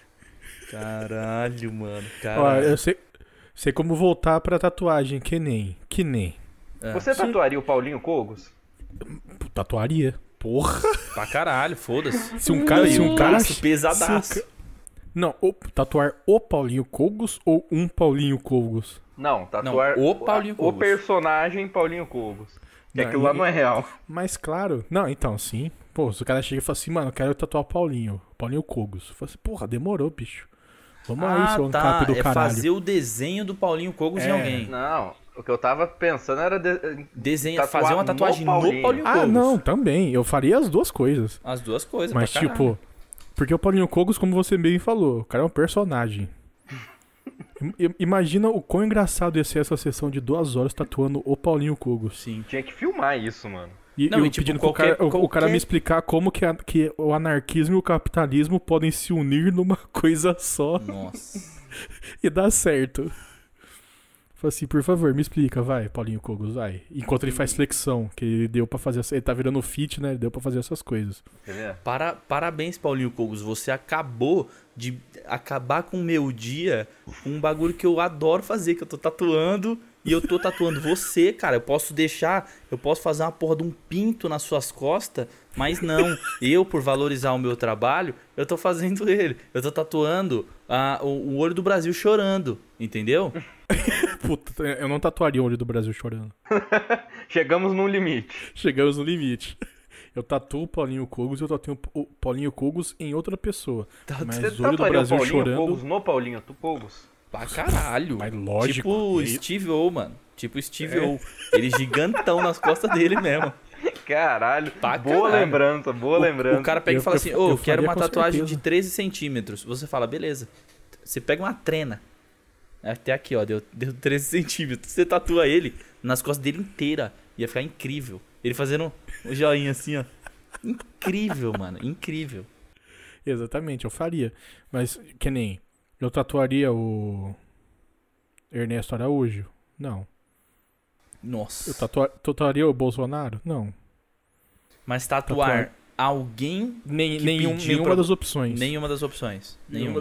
Caralho, mano. Ó, eu sei como voltar pra tatuagem, que nem. Você tatuaria o Paulinho Cogos? Tatuaria. Porra. Pra caralho, foda-se. Se um cara pesadaço. Não, tatuar o Paulinho Cogos ou um Paulinho Cogos? Não, tatuar o Paulinho Cogos. O personagem Paulinho Cogos. Que aquilo lá não é real. Mas claro. Não, então, sim. Pô, se o cara chega e fala assim, mano, eu quero tatuar o Paulinho Cogos. Eu falo assim, porra, demorou, bicho. Vamos aí, seu ancap do caralho. Fazer o desenho do Paulinho Cogos em alguém. Não, o que eu tava pensando era fazer uma tatuagem no Paulinho Cogos. Ah, não, também. Eu faria as duas coisas. As duas coisas, mas tipo, porque o Paulinho Cogos, como você bem falou, o cara é um personagem. Imagina o quão engraçado ia ser essa sessão de 2 horas tatuando o Paulinho Cogos. Sim. Tinha que filmar isso, mano. E eu pedindo o cara me explicar como que o anarquismo e o capitalismo podem se unir numa coisa só. Nossa. E dar certo. Falei assim, por favor, me explica, vai, Paulinho Cogos, vai. Enquanto ele faz flexão, que ele deu pra fazer... Ele tá virando fit, né? Ele deu pra fazer essas coisas. Parabéns, Paulinho Cogos. Você acabou de acabar com o meu dia com um bagulho que eu adoro fazer, que eu tô tatuando... E eu tô tatuando você, cara. Eu posso fazer uma porra de um pinto nas suas costas, mas não. Eu, por valorizar o meu trabalho, eu tô fazendo ele. Eu tô tatuando o olho do Brasil chorando, entendeu? Puta, eu não tatuaria o olho do Brasil chorando. Chegamos no limite. Eu tatuo o Paulinho Cogos e eu tatuo o Paulinho Cogos em outra pessoa. Mas o olho do Brasil chorando... Cogos no Paulinho Cogos? Pra caralho. Mas lógico. Tipo Steve O, mano. Tipo Steve O. Ele gigantão nas costas dele mesmo. Caralho. Boa lembrança. O cara pega e fala assim, eu quero uma tatuagem certeza. De 13 centímetros. Você fala, beleza. Você pega uma trena. Até aqui, ó. Deu 13 centímetros. Você tatua ele nas costas dele inteira. Ia ficar incrível. Ele fazendo um joinha assim, ó. Incrível, mano. Incrível. Exatamente, eu faria. Mas, que nem... Eu tatuaria o Ernesto Araújo? Não. Nossa. Eu tatuaria o Bolsonaro? Não. Mas tatuar alguém... Nenhuma das opções. Nenhuma das opções.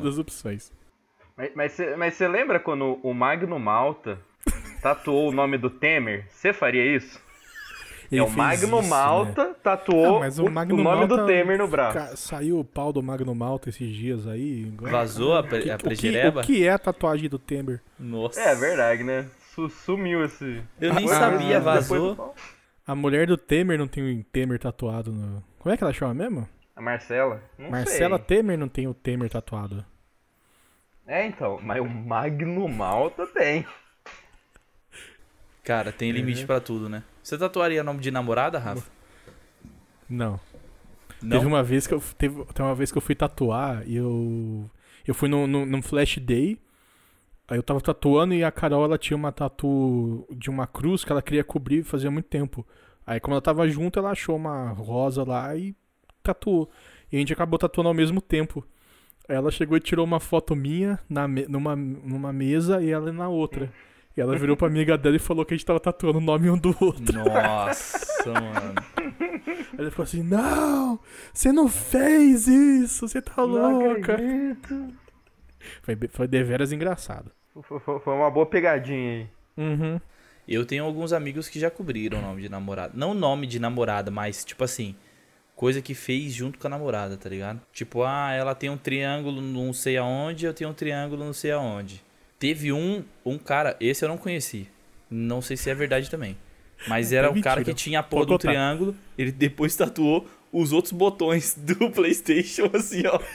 Mas você lembra quando o Magno Malta tatuou o nome do Temer? Você faria isso? O Magno Malta, né? Tatuou o nome Malta, do Temer no braço. Saiu o pau do Magno Malta esses dias aí. Vazou a prejereba? O que é a tatuagem do Temer? Nossa. É verdade, né? Sumiu esse... Eu nem sabia, vazou. A mulher do Temer não tem o Temer tatuado no... Como é que ela chama mesmo? A Marcela? Não Marcela sei. Temer não tem o Temer tatuado. Então, mas o Magno Malta tem. Cara, tem limite pra tudo, né? Você tatuaria nome de namorada, Rafa? Não. Não? Tem uma vez que eu fui tatuar e eu fui num Flash Day. Aí eu tava tatuando e a Carol, ela tinha uma tatu de uma cruz que ela queria cobrir fazia muito tempo. Aí como ela tava junto, ela achou uma rosa lá e tatuou. E a gente acabou tatuando ao mesmo tempo. Aí ela chegou e tirou uma foto minha numa mesa e ela na outra. E ela virou pra amiga dela e falou que a gente tava tatuando o nome um do outro. Nossa, mano. Aí ela falou assim, não, você não fez isso, você tá louca. Acredito. Foi deveras engraçado. Foi uma boa pegadinha aí. Uhum. Eu tenho alguns amigos que já cobriram o nome de namorada. Não nome de namorada, mas tipo assim, coisa que fez junto com a namorada, tá ligado? Tipo, ela tem um triângulo não sei aonde, eu tenho um triângulo não sei aonde. Teve um cara, esse eu não conheci. Não sei se é verdade também. Mas era um cara que tinha a porra do triângulo, ele depois tatuou os outros botões do PlayStation assim, ó.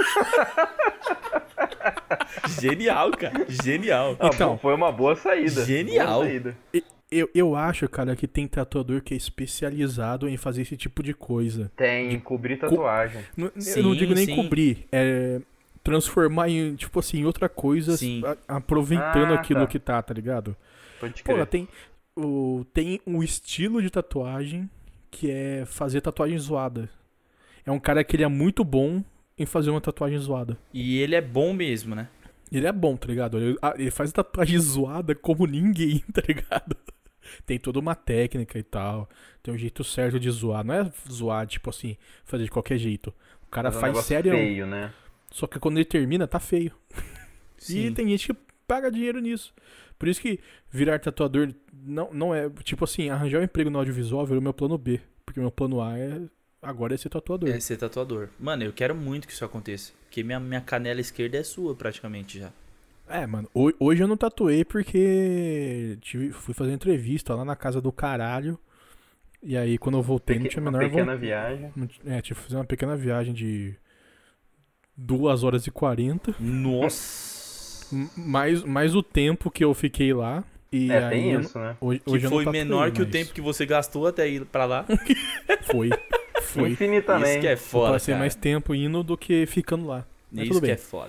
Genial, cara. Genial. Então, foi uma boa saída. Genial. Boa saída. Eu acho, cara, que tem tatuador que é especializado em fazer esse tipo de coisa. Tem, cobrir tatuagem. Eu não digo nem cobrir, é transformar em, tipo assim, outra coisa, aproveitando aquilo que tá ligado? Pode crer. Pô, tem um estilo de tatuagem que é fazer tatuagem zoada. É um cara que ele é muito bom em fazer uma tatuagem zoada. E ele é bom mesmo, né? Ele é bom, tá ligado? Ele faz tatuagem zoada como ninguém, tá ligado? Tem toda uma técnica e tal. Tem um jeito certo de zoar. Não é zoar, tipo assim, fazer de qualquer jeito. O cara faz sério. Feio, né? Só que quando ele termina, tá feio. Sim. E tem gente que paga dinheiro nisso. Por isso que virar tatuador não é... Tipo assim, arranjar um emprego no audiovisual virou meu plano B. Porque meu plano A agora é ser tatuador. É ser tatuador. Mano, eu quero muito que isso aconteça. Porque minha canela esquerda é sua praticamente já. Mano, hoje eu não tatuei porque fui fazer entrevista lá na casa do caralho. E aí quando eu voltei não tinha a menor vontade. Uma pequena viagem. Tive que fazer uma pequena viagem de 2 horas e 40. Nossa! Mais o tempo que eu fiquei lá. E aí tem isso, né? Hoje que eu foi não menor que o tempo que você gastou até ir pra lá. Foi. Infinitamente. Isso que é foda, Eu passei cara. mais tempo indo do que ficando lá. Mas Isso tudo que bem. é foda.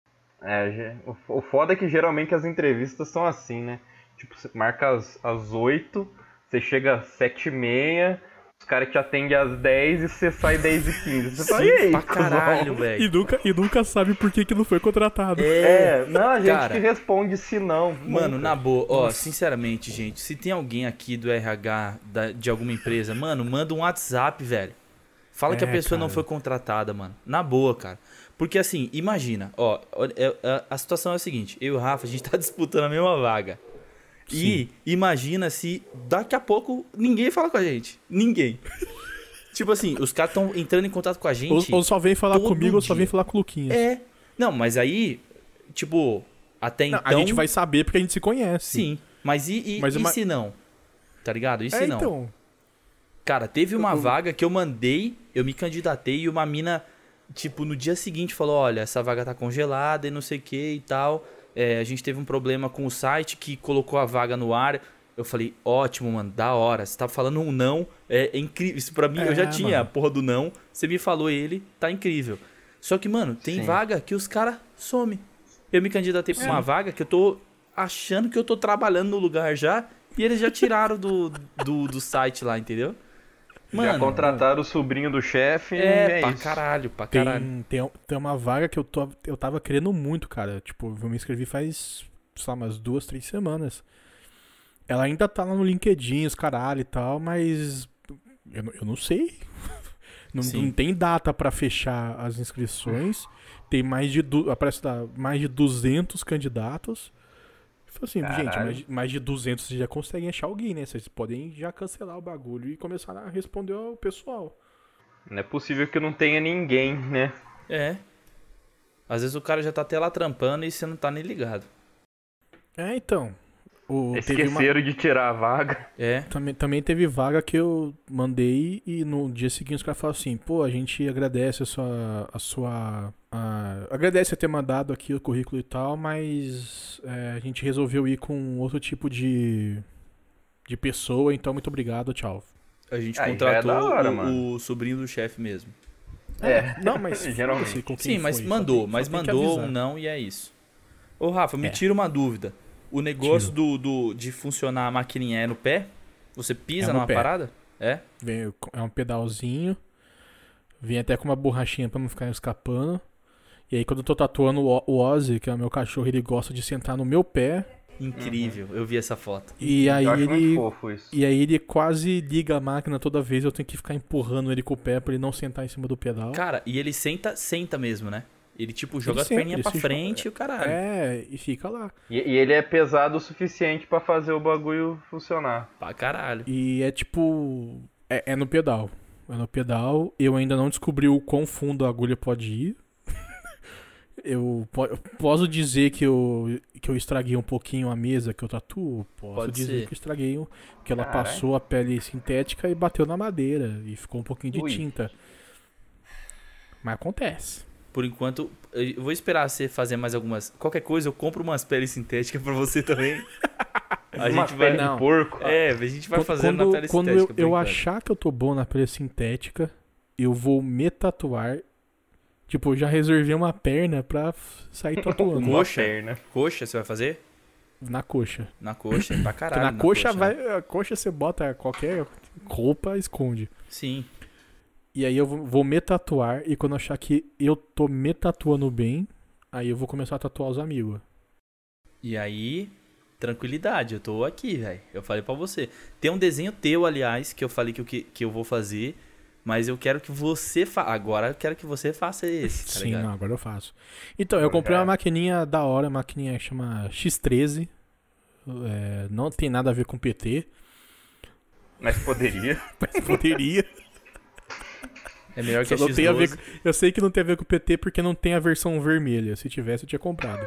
O foda é que geralmente as entrevistas são assim, né? Tipo, você marca às 8, você chega às 7h30, os caras te atendem às 10 e você sai 10h15. Você fala, e aí? Pra caralho, velho. E nunca sabe por que não foi contratado. Não, a gente cara, que responde se não. Mano, nunca. na boa, sinceramente, gente, se tem alguém aqui do RH de alguma empresa, mano, manda um WhatsApp, velho. Fala que a pessoa não foi contratada, mano. Na boa, cara. Porque assim, imagina, a situação é a seguinte, eu e o Rafa, a gente tá disputando a mesma vaga. Sim. E imagina se daqui a pouco ninguém fala com a gente. Ninguém. Tipo assim, os caras estão entrando em contato com a gente. Ou só vem falar comigo ou só vem falar com o Luquinhas. Não, mas aí, tipo, até então... A gente vai saber porque a gente se conhece. Sim, mas e se não? Tá ligado? E se não? Então. Cara, teve uma vaga que eu mandei, eu me candidatei e uma mina, tipo, no dia seguinte falou, olha, essa vaga tá congelada e não sei o que e tal. A gente teve um problema com o site que colocou a vaga no ar. Eu falei, ótimo, mano, da hora. Você tá falando um não, é incrível. Isso pra mim, eu já tinha a porra do não. Você me falou ele, tá incrível. Só que, mano, tem vaga que os caras somem. Eu me candidatei pra uma vaga que eu tô achando que eu tô trabalhando no lugar já e eles já tiraram do site lá, entendeu? Mano, já contrataram o sobrinho do chefe. Pra caralho. Tem uma vaga que eu tava querendo muito, cara. Tipo, eu me inscrevi faz, sei lá, umas 2, 3 semanas. Ela ainda tá lá no LinkedIn, os caralho e tal, mas eu não sei. Não tem data pra fechar as inscrições. Tem aparece lá, mais de 200 candidatos. Eu falei assim, gente, mais de 200 vocês já conseguem achar alguém, né? Vocês podem já cancelar o bagulho e começar a responder ao pessoal. Não é possível que não tenha ninguém, né? Às vezes o cara já tá até lá trampando e você não tá nem ligado. Então. Esqueceram de tirar a vaga. Também teve vaga que eu mandei e no dia seguinte os caras falaram assim, pô, a gente agradece agradece ter mandado aqui o currículo e tal, mas a gente resolveu ir com outro tipo de pessoa, então muito obrigado, tchau. A gente contratou o sobrinho do chefe mesmo. Não, mas geralmente. Sim, mas mandou um não e é isso. Ô Rafa, me tira uma dúvida. O negócio de funcionar a maquininha é no pé? Você pisa numa parada? É um pedalzinho. Vem até com uma borrachinha pra não ficar escapando. E aí quando eu tô tatuando o Ozzy, que é o meu cachorro, ele gosta de sentar no meu pé. Incrível, eu vi essa foto. E aí ele quase liga a máquina toda vez, eu tenho que ficar empurrando ele com o pé pra ele não sentar em cima do pedal. Cara, e ele senta mesmo, né? Ele joga as perninhas pra frente e o caralho. E fica lá. E ele é pesado o suficiente pra fazer o bagulho funcionar. Pra caralho. E é tipo... É no pedal. É no pedal. Eu ainda não descobri o quão fundo a agulha pode ir. Eu posso dizer que eu estraguei um pouquinho a mesa que eu tatuo. Posso dizer que eu estraguei. Que ela passou a pele sintética e bateu na madeira. E ficou um pouquinho de tinta. Mas acontece. Por enquanto, eu vou esperar você fazer mais algumas. Qualquer coisa, eu compro umas peles sintéticas pra você também. A gente vai de porco. A gente vai fazendo na pele sintética. Quando eu achar que eu tô bom na pele sintética, eu vou me tatuar. Tipo, eu já reservei uma perna pra sair tatuando. Coxa você vai fazer? Na coxa. Na coxa, pra caralho. Porque a coxa você bota qualquer roupa, esconde. Sim. E aí eu vou me tatuar, e quando eu achar que eu tô me tatuando bem, aí eu vou começar a tatuar os amigos. E aí, tranquilidade, eu tô aqui, velho. Eu falei pra você. Tem um desenho teu, aliás, que eu falei que eu vou fazer, mas eu quero que você faça. Agora eu quero que você faça esse, tá ligado? Sim, agora eu faço. Então, eu comprei uma maquininha da hora, uma maquininha que chama X13. Não tem nada a ver com PT. Mas poderia. É melhor que a X12. Eu sei que não tem a ver com o PT porque não tem a versão vermelha. Se tivesse, eu tinha comprado.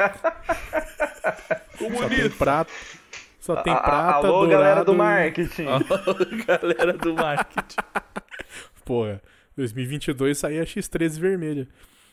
Só tem prata, alô, dourado... galera do marketing. Galera do marketing. Porra, 2022 saía a X13 vermelha.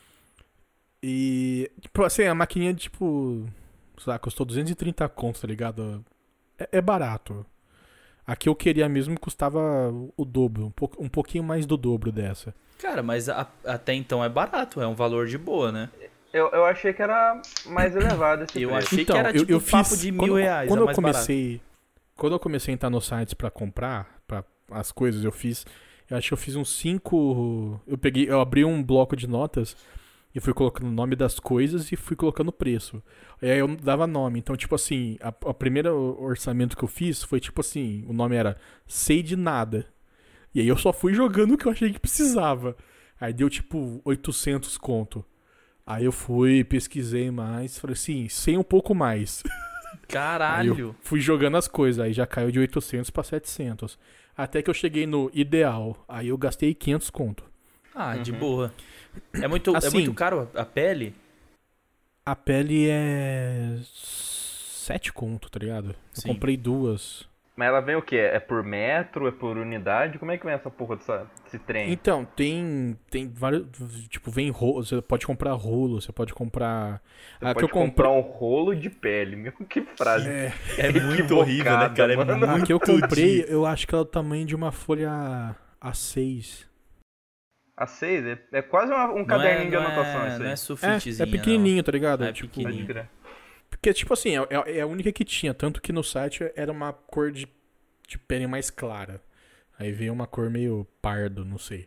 E... Tipo, assim, a maquininha, tipo... Sei lá, custou 230 conto, tá ligado? É barato. A que eu queria mesmo custava o dobro, um pouquinho mais do dobro dessa. Cara, mas até então é barato, é um valor de boa, né? Eu achei que era mais elevado esse preço. Eu achei que era tipo papo de R$1.000, quando mais eu comecei a entrar nos sites pra comprar as coisas, eu acho que eu fiz uns 5... Eu abri um bloco de notas e fui colocando o nome das coisas e fui colocando o preço. E aí eu dava nome. Então, tipo assim, a primeira orçamento que eu fiz foi tipo assim, o nome era Sei de Nada. E aí eu só fui jogando o que eu achei que precisava. Aí deu tipo 800 conto. Aí eu fui, pesquisei mais, falei assim, sei um pouco mais. Caralho! Aí eu fui jogando as coisas, aí já caiu de 800 pra 700. Até que eu cheguei no ideal, aí eu gastei 500 conto. Ah, de boa. É muito caro a pele? A pele é 7 conto, tá ligado? Eu comprei 2. Mas ela vem o quê? É por metro? É por unidade? Como é que vem essa porra desse trem? Então, tem vários... Tipo, vem rolo. Você pode comprar rolo, você pode comprar... Você pode comprar um rolo de pele. Meu, que frase. É muito horrível, né, cara? A que eu comprei, eu acho que ela é o tamanho de uma folha A6. A6? É quase um caderninho de anotação isso aí. Não é sulfitezinho, é pequenininho, tá ligado? É pequenininho. Porque, tipo assim, é a única que tinha. Tanto que no site era uma cor de pele mais clara. Aí veio uma cor meio pardo, não sei.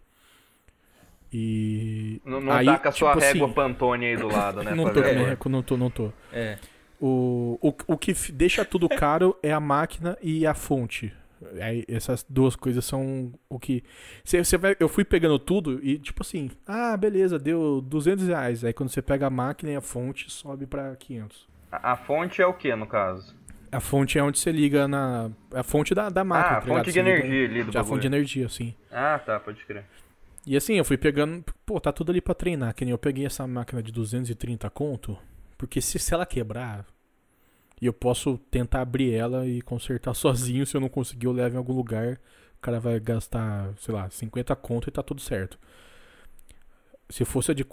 E... Não aí, tá com a sua régua Pantone aí do lado, né? Não tô com a minha régua, não tô. O que deixa tudo caro é a máquina e a fonte. Aí, essas duas coisas são o que... Eu fui pegando tudo e tipo assim... Ah, beleza, deu R$200. Aí quando você pega a máquina e a fonte, sobe pra 500. A fonte é o que, no caso? A fonte é onde você liga na... A fonte da máquina, a fonte de energia ali do bagulho. A fonte de energia, sim. Ah, tá, pode crer. E assim, eu fui pegando... Pô, tá tudo ali pra treinar. Que nem eu peguei essa máquina de 230 conto. Porque se ela quebrar... E eu posso tentar abrir ela e consertar sozinho. Se eu não conseguir, eu levo em algum lugar. O cara vai gastar, sei lá, 50 conto e tá tudo certo. Se fosse a de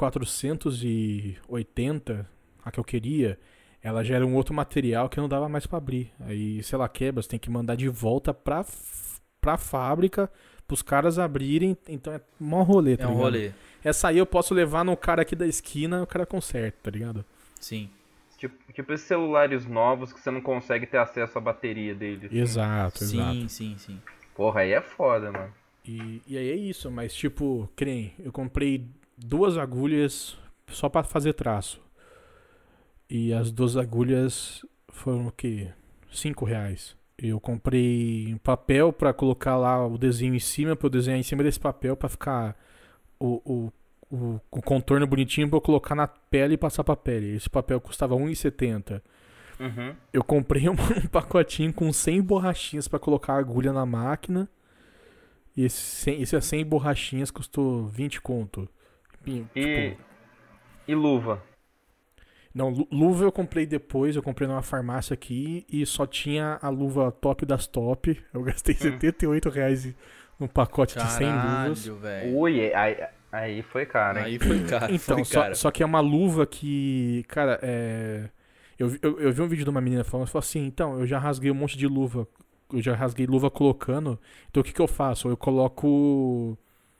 480, a que eu queria, ela já era um outro material que não dava mais pra abrir. Aí, se ela quebra, você tem que mandar de volta pra fábrica, pros caras abrirem. Então é mó rolê, tá ligado? É um rolê. Essa aí eu posso levar no cara aqui da esquina, o cara conserta, tá ligado? Sim. Tipo esses celulares novos que você não consegue ter acesso à bateria deles. Exato, exato. Sim. Porra, aí é foda, mano. E aí é isso, mas tipo, que nem, eu comprei 2 agulhas só pra fazer traço. E as 2 agulhas foram o quê? R$5. Eu comprei um papel pra colocar lá o desenho em cima, pra eu desenhar em cima desse papel pra ficar o contorno bonitinho pra eu colocar na pele e passar pra pele. Esse papel custava R$1,70. Uhum. Eu comprei um pacotinho com 100 borrachinhas pra colocar a agulha na máquina. E esse 100 borrachinhas custou 20 conto. E luva? Não, luva eu comprei depois, eu comprei numa farmácia aqui e só tinha a luva top das top. Eu gastei R$78 num pacote de 100 luvas. Velho. Ui, aí foi caro, hein? Aí foi caro. Então, só que é uma luva que, cara, eu vi um vídeo de uma menina falando assim, então, eu já rasguei um monte de luva. Eu já rasguei luva colocando. Então o que eu faço? Eu coloco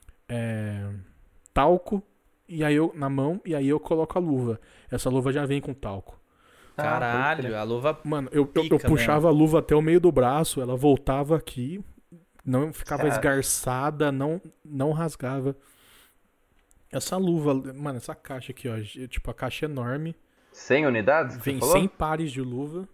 talco e aí na mão e aí eu coloco a luva. Essa luva já vem com talco. Caralho, a luva. Mano, eu puxava a luva até o meio do braço, ela voltava aqui, não ficava esgarçada, não rasgava. Essa luva, mano, essa caixa aqui, ó, tipo, a caixa é enorme. 100 unidades? Vem 100 pares de luva.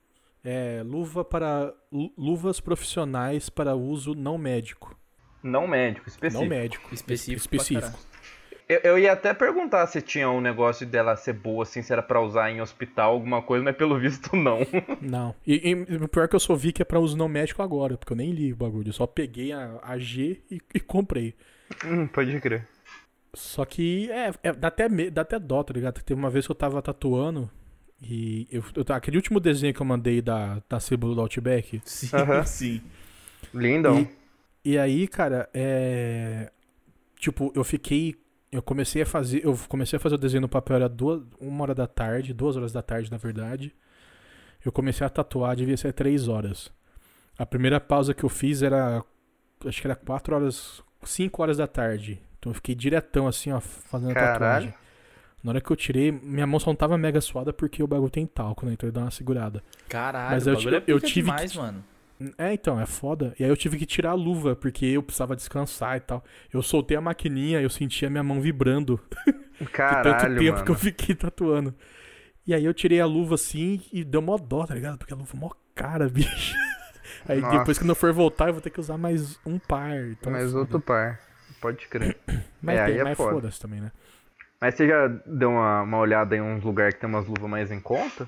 Luvas profissionais para uso não médico. Não médico, específico. Não médico. Específico. Eu ia até perguntar se tinha um negócio dela ser boa, assim, se era pra usar em hospital, alguma coisa, mas pelo visto não. Não. E o pior é que eu só vi que é pra uso não médico agora, porque eu nem li o bagulho. Eu só peguei a G e comprei. Pode crer. Só que dá até dó, tá ligado? Teve uma vez que eu tava tatuando e aquele último desenho que eu mandei da cebola do Outback. Sim, Uhum. sim. Lindão. E aí, cara, tipo, eu comecei a fazer o desenho no papel, era 1 hora da tarde, 2 horas da tarde, na verdade. Eu comecei a tatuar, devia ser 3 horas. A primeira pausa que eu fiz acho que era 5 horas da tarde. Então eu fiquei diretão assim, ó, fazendo a tatuagem. Na hora que eu tirei, minha mão só não tava mega suada porque o bagulho tem talco, né? Então ele dá uma segurada. Caralho, mas eu tive demais, mano. Então, é foda. E aí eu tive que tirar a luva, porque eu precisava descansar e tal. Eu soltei a maquininha, eu senti a minha mão vibrando. Caralho, de tanto tempo mano. que eu fiquei tatuando. E aí eu tirei a luva assim e deu mó dó, tá ligado? Porque a luva é mó cara, bicho. Aí depois quando eu for voltar, eu vou ter que usar mais um par. Então mais outro par. Pode crer. Mas aí é foda. foda-se também, né? Mas você já deu uma olhada em uns lugares que tem umas luvas mais em conta?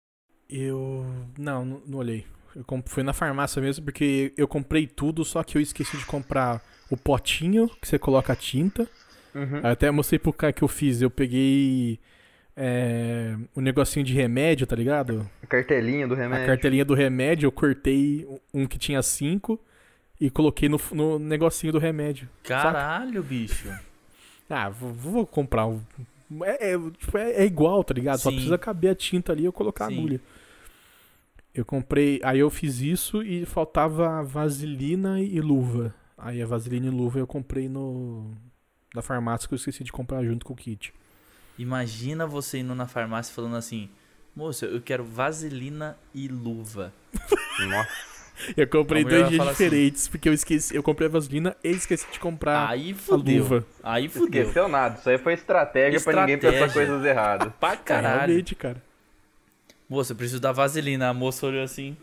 Não olhei. Eu fui na farmácia mesmo, porque eu comprei tudo, só que eu esqueci de comprar o potinho que você coloca a tinta. Uhum. Aí até mostrei pro cara que eu fiz. Eu peguei o negocinho de remédio, tá ligado? A cartelinha do remédio. A cartelinha do remédio, eu cortei um que tinha 5 e coloquei no negocinho do remédio. Caralho, bicho. Vou comprar um. É igual, tá ligado? Só Sim. precisa caber a tinta ali e eu colocar a agulha. Eu comprei. Aí eu fiz isso e faltava vaselina e luva. Aí a vaselina e luva eu comprei na farmácia que eu esqueci de comprar junto com o kit. Imagina você indo na farmácia falando assim: moça, eu quero vaselina e luva. Nossa. Eu comprei 2 dias fala diferentes, porque eu comprei a vaselina e esqueci de comprar Aí a fudeu. luva. Aí fudeu. Esqueceu nada. Isso aí foi estratégia pra ninguém pensar coisas erradas. Pra caralho. Realmente, cara. Moça, eu preciso da vaselina. A moça olhou assim.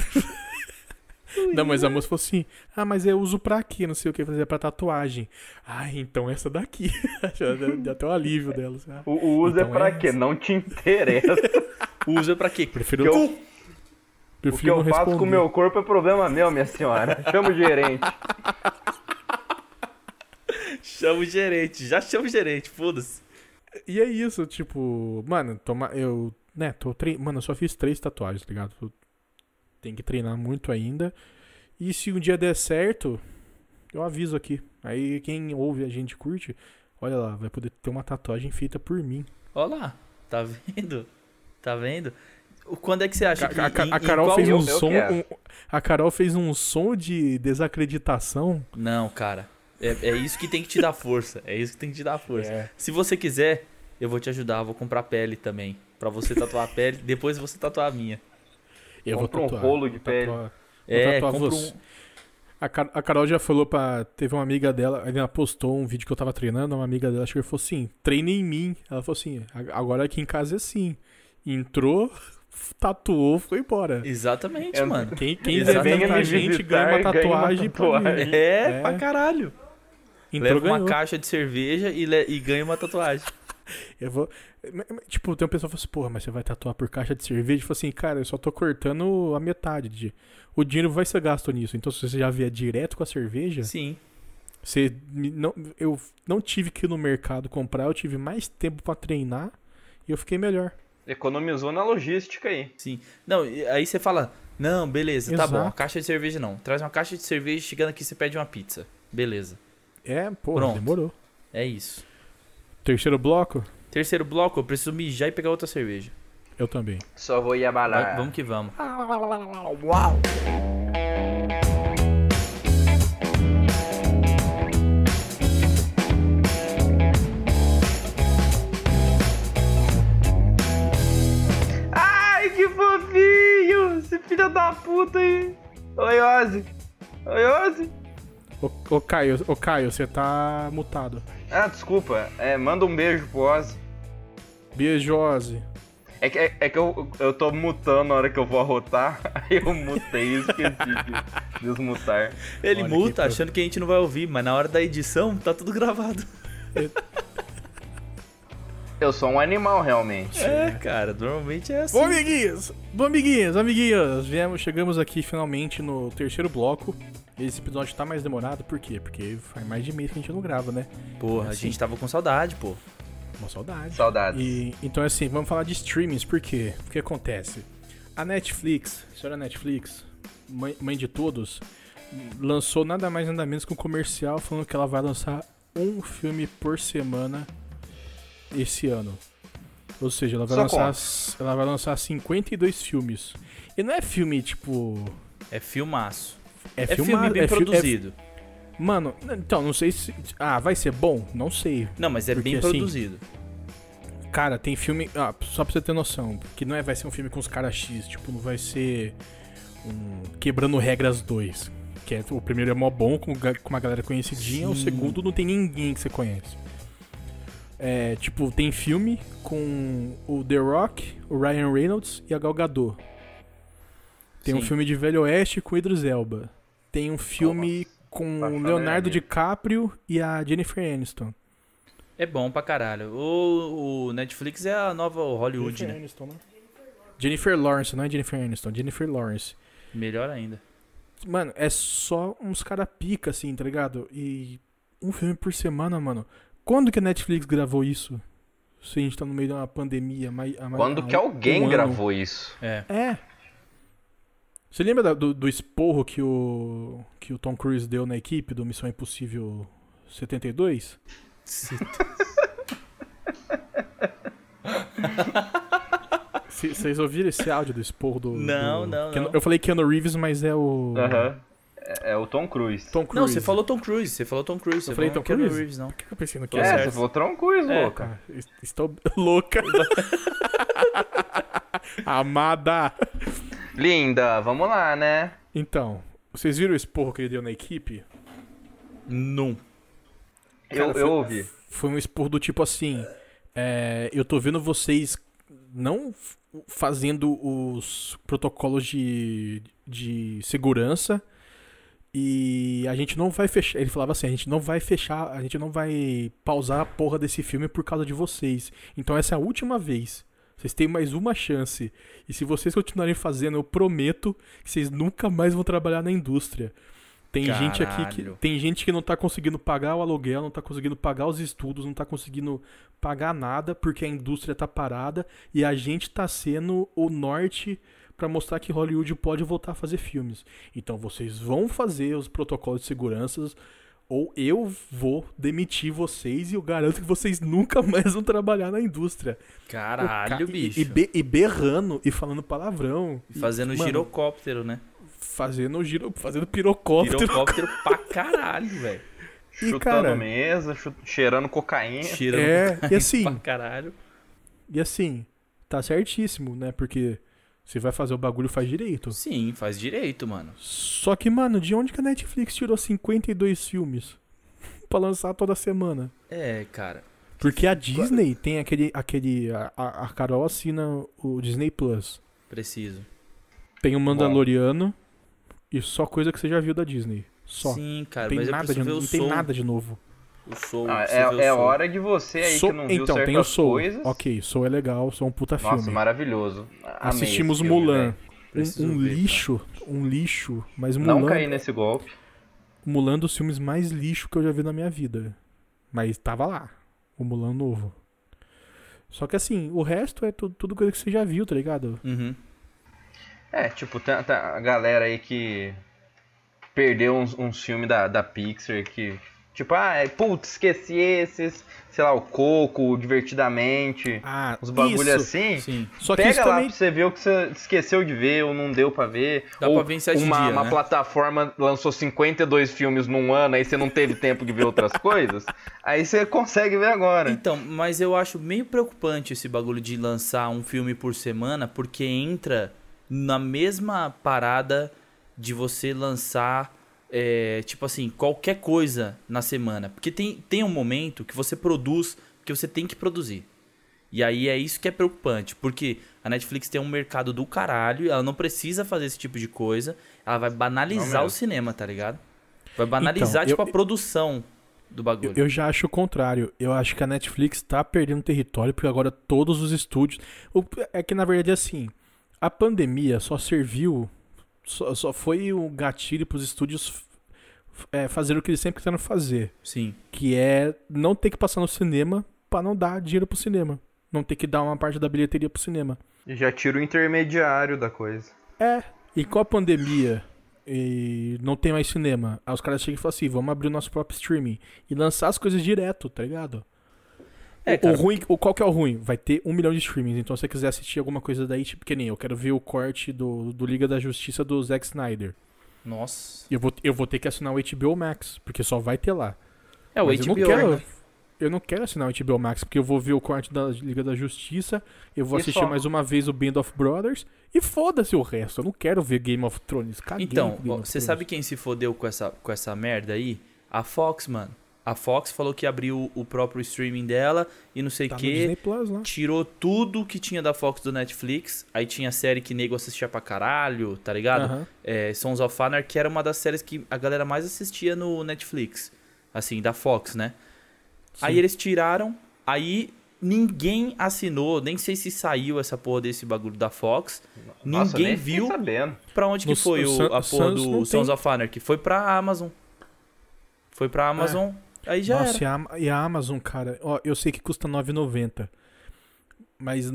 Não, mas a moça falou assim: mas eu uso pra quê? Não sei o que fazer pra tatuagem. Então essa daqui. Deu até um alívio dela. O uso então é pra quê? Não te interessa. O uso é pra quê? Prefiro O que eu faço com o meu corpo é problema meu, minha senhora. Chama o gerente. Chama o gerente. Já chama o gerente, foda-se. E é isso, tipo, mano, né, mano, eu só fiz 3 tatuagens, tá ligado? Tem que treinar muito ainda. E se um dia der certo, eu aviso aqui. Aí quem ouve a gente curte, olha lá, vai poder ter uma tatuagem feita por mim. Olha lá, tá vendo? Tá vendo? Quando é que você acha que... A Carol fez um som... A Carol fez um som de desacreditação. Não, cara. É isso que tem que te dar força. É isso que tem que te dar força. É. Se você quiser, eu vou te ajudar. Vou comprar pele também. Pra você tatuar a pele, depois você tatuar a minha. Eu vou Compra um tatuar. rolo de pele. Vou tatuar compra você. A Carol já falou teve uma amiga dela, ela postou um vídeo que eu tava treinando, uma amiga dela chegou e falou assim, treina em mim. Ela falou assim, agora aqui em casa é assim. Entrou, tatuou, foi embora. Exatamente, mano. Quem quiser tatuar a gente, ganha uma tatuagem. Pra caralho. Entrou, Leva uma ganhou. caixa de cerveja e ganha uma tatuagem. Eu vou... Tipo, tem um pessoal que fala assim, porra, mas você vai tatuar por caixa de cerveja? Eu falo assim, cara, eu só tô cortando a metade. O dinheiro vai ser gasto nisso. Então, se você já vier direto com a cerveja... Sim. Eu não tive que ir no mercado comprar, eu tive mais tempo pra treinar e eu fiquei melhor. Economizou na logística aí. Sim. Não, aí você fala, não, beleza, tá Exato. bom, a caixa de cerveja não. Traz uma caixa de cerveja, chegando aqui você pede uma pizza. Beleza. Porra, Pronto. demorou. É isso. Terceiro bloco? Terceiro bloco, eu preciso mijar e pegar outra cerveja. Eu também. Só vou ir abalar. Vamos que vamos. Uau! Ai, que fofinho! Esse filho da puta aí! Oi, Ozzy! Oi, Ozzy! Ô Caio, você tá mutado. Ah, desculpa. Manda um beijo pro Ozzy. Beijose. É que eu tô mutando na hora que eu vou arrotar, aí eu mutei e esqueci de desmutar. Ele Olha muta que achando que a gente não vai ouvir, mas na hora da edição tá tudo gravado. Eu sou um animal, realmente. Cara, normalmente é assim. Bom, amiguinhos, chegamos aqui finalmente no terceiro bloco. Esse episódio tá mais demorado, por quê? Porque faz mais de mês que a gente não grava, né? Porra, a gente tava com saudade, pô. Uma saudade. Saudades. Então, assim, vamos falar de streamings, por quê? O que acontece? A Netflix, a senhora Netflix, mãe de todos, lançou nada mais nada menos que um comercial falando que ela vai lançar um filme por semana esse ano. Ou seja, ela vai lançar 52 filmes. E não é filme, tipo... É filmaço. É filme bem produzido. Mano, então, não sei se... vai ser bom? Não sei. Não, mas é Porque, bem assim, produzido. Cara, tem filme... só pra você ter noção, que não vai ser um filme com os caras X, tipo, não vai ser Quebrando Regras 2. Que o primeiro é mó bom, com uma galera conhecidinha, Sim. O segundo não tem ninguém que você conhece. Tipo, tem filme com o The Rock, o Ryan Reynolds e a Gal Gadot. Tem um Sim. filme de Velho Oeste com o Idris Elba. Tem um filme com o Leonardo DiCaprio e a Jennifer Aniston. É bom pra caralho. O Netflix é a nova Hollywood, Jennifer né? Aniston, né? Jennifer Lawrence, não é Jennifer Aniston, Jennifer Lawrence. Melhor ainda. Mano, é só uns cara pica, assim, tá ligado? E um filme por semana, mano. Quando que a Netflix gravou isso? Se a gente tá no meio de uma pandemia. Quando que alguém gravou isso? É. Você lembra do esporro que o Tom Cruise deu na equipe do Missão Impossível 72? Vocês ouviram esse áudio do esporro do... Não. Eu falei Keanu Reeves, mas é o... Aham. É o Tom Cruise. Tom Cruise. Não, você falou Tom Cruise. Eu falei Tom Keanu Cruise? Reeves, não. Por que eu pensei no É, Keanu você falou Tom Cruise, louca. Cara, estou louca. Amada. Linda, vamos lá, né? Então, vocês viram o esporro que ele deu na equipe? Não. Eu ouvi. Foi um esporro do tipo assim, eu tô vendo vocês não fazendo os protocolos de segurança e a gente não vai fechar. Ele falava assim, a gente não vai pausar a porra desse filme por causa de vocês. Então essa é a última vez. Vocês têm mais uma chance. E se vocês continuarem fazendo, eu prometo que vocês nunca mais vão trabalhar na indústria. Tem gente aqui Caralho. tem gente que não tá conseguindo pagar o aluguel, não tá conseguindo pagar os estudos, não tá conseguindo pagar nada porque a indústria tá parada e a gente tá sendo o norte pra mostrar que Hollywood pode voltar a fazer filmes. Então vocês vão fazer os protocolos de segurança ou eu vou demitir vocês e eu garanto que vocês nunca mais vão trabalhar na indústria. Caralho, bicho. E berrando e falando palavrão. E fazendo mano, girocóptero, né? fazendo pirocóptero. Pirocóptero pra caralho, velho. E, Chutando cara, mesa, cheirando cocaína. Cheirando e assim, pra caralho. e assim, tá certíssimo, né? Porque você vai fazer o bagulho, faz direito. Sim, faz direito, mano. Só que, mano, de onde que a Netflix tirou 52 filmes pra lançar toda semana? É, cara. Porque a Disney tem a Carol assina o Disney Plus. Preciso. Tem o Mandaloriano e só coisa que você já viu da Disney. Só. Sim, cara, Tem mas eu nada preciso ver o não tem Soul. nada de novo. O Soul, Ah, preciso ver o é Soul. hora de você aí Soul- que não viu então, certas tem o Soul. coisas. Ok, Soul é legal, Soul é um puta Nossa, filme. maravilhoso. Amei Assistimos esse filme, Mulan. velho. Preciso Um ver, lixo. Mas Não Mulan, caí nesse golpe. Mulan é um dos filmes mais lixo que eu já vi na minha vida. Mas tava lá. O Mulan novo. Só que assim, o resto é tudo coisa que você já viu, tá ligado? Uhum. É, tipo, tem a galera aí que perdeu uns filmes da Pixar que... Tipo, putz, esqueci esses, sei lá, o Coco, o Divertidamente, uns bagulho assim. Sim. Só que Pega isso lá também... pra você ver o que você esqueceu de ver ou não deu pra ver. Dá ou pra ver em 7 uma dias, né? plataforma lançou 52 filmes num ano, aí você não teve tempo de ver outras coisas. Aí você consegue ver agora. Então, mas eu acho meio preocupante esse bagulho de lançar um filme por semana, porque entra na mesma parada de você lançar, tipo assim, qualquer coisa na semana. Porque tem um momento que você produz, que você tem que produzir. E aí é isso que é preocupante, porque a Netflix tem um mercado do caralho, ela não precisa fazer esse tipo de coisa, ela vai banalizar o cinema, tá ligado? Vai banalizar, Então, a produção do bagulho. Eu já acho o contrário. Eu acho que a Netflix tá perdendo território, porque agora todos os estúdios... É que, na verdade, assim, a pandemia só serviu... Só foi o gatilho pros estúdios fazer o que eles sempre quiseram fazer. Sim. Que é não ter que passar no cinema pra não dar dinheiro pro cinema. Não ter que dar uma parte da bilheteria pro cinema. E já tira o intermediário da coisa. E com a pandemia e não tem mais cinema, aí os caras chegam e falam assim, vamos abrir o nosso próprio streaming e lançar as coisas direto, tá ligado? Cara, Qual que é o ruim? Vai ter 1 milhão de streamings, então se você quiser assistir alguma coisa daí, tipo, que nem eu quero ver o corte do Liga da Justiça do Zack Snyder. Nossa. Eu vou ter que assinar o HBO Max, porque só vai ter lá. O Mas HBO, né? eu não quero assinar o HBO Max, porque eu vou ver o corte da Liga da Justiça, eu vou E assistir só? mais uma vez o Band of Brothers, e foda-se o resto. Eu não quero ver Game of Thrones. Caguei Então, com Game of você Thrones. sabe quem se fodeu com essa merda aí? A Fox, mano. A Fox falou que abriu o próprio streaming dela e não sei o Tá no que. Disney Plus lá. Tirou tudo que tinha da Fox do Netflix. Aí tinha série que nego assistia pra caralho, tá ligado? Aham. Sons of Anarchy, que era uma das séries que a galera mais assistia no Netflix. Assim, da Fox, né? Sim. Aí eles tiraram, aí ninguém assinou, nem sei se saiu essa porra desse bagulho da Fox. Nossa, Ninguém nem fiquei viu sabendo. pra onde que No- foi no a porra Sans do não Sons tem. of Anarchy. Foi pra Amazon. Foi pra Amazon, aí já Nossa, era. e a Amazon, cara, ó, eu sei que custa R$ 9,90. Mas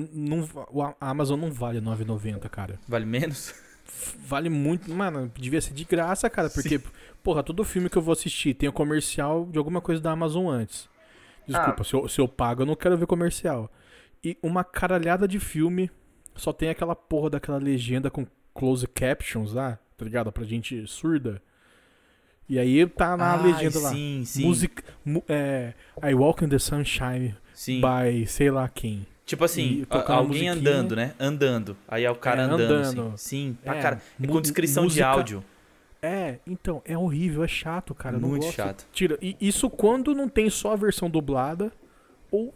a Amazon não vale R$ 9,90, cara. Vale menos? Vale muito, mano, devia ser de graça, cara, porque, porra, todo filme que eu vou assistir tem o comercial de alguma coisa da Amazon antes. Desculpa, se eu pago, eu não quero ver comercial. E uma caralhada de filme só tem aquela porra daquela legenda com close captions lá, tá ligado? Pra gente surda. E aí tá na legenda lá. Sim, sim. Música, I Walk in the Sunshine Sim. by sei lá quem. Tipo assim, E tocando alguém musiquinha. andando, né? Andando. Aí é o cara andando, andando. assim. Sim, pra É, cara. É com mu- descrição de música- áudio. Então, é horrível, é chato, cara. Eu não Muito gosto. chato. Tira, e isso quando não tem só a versão dublada, ou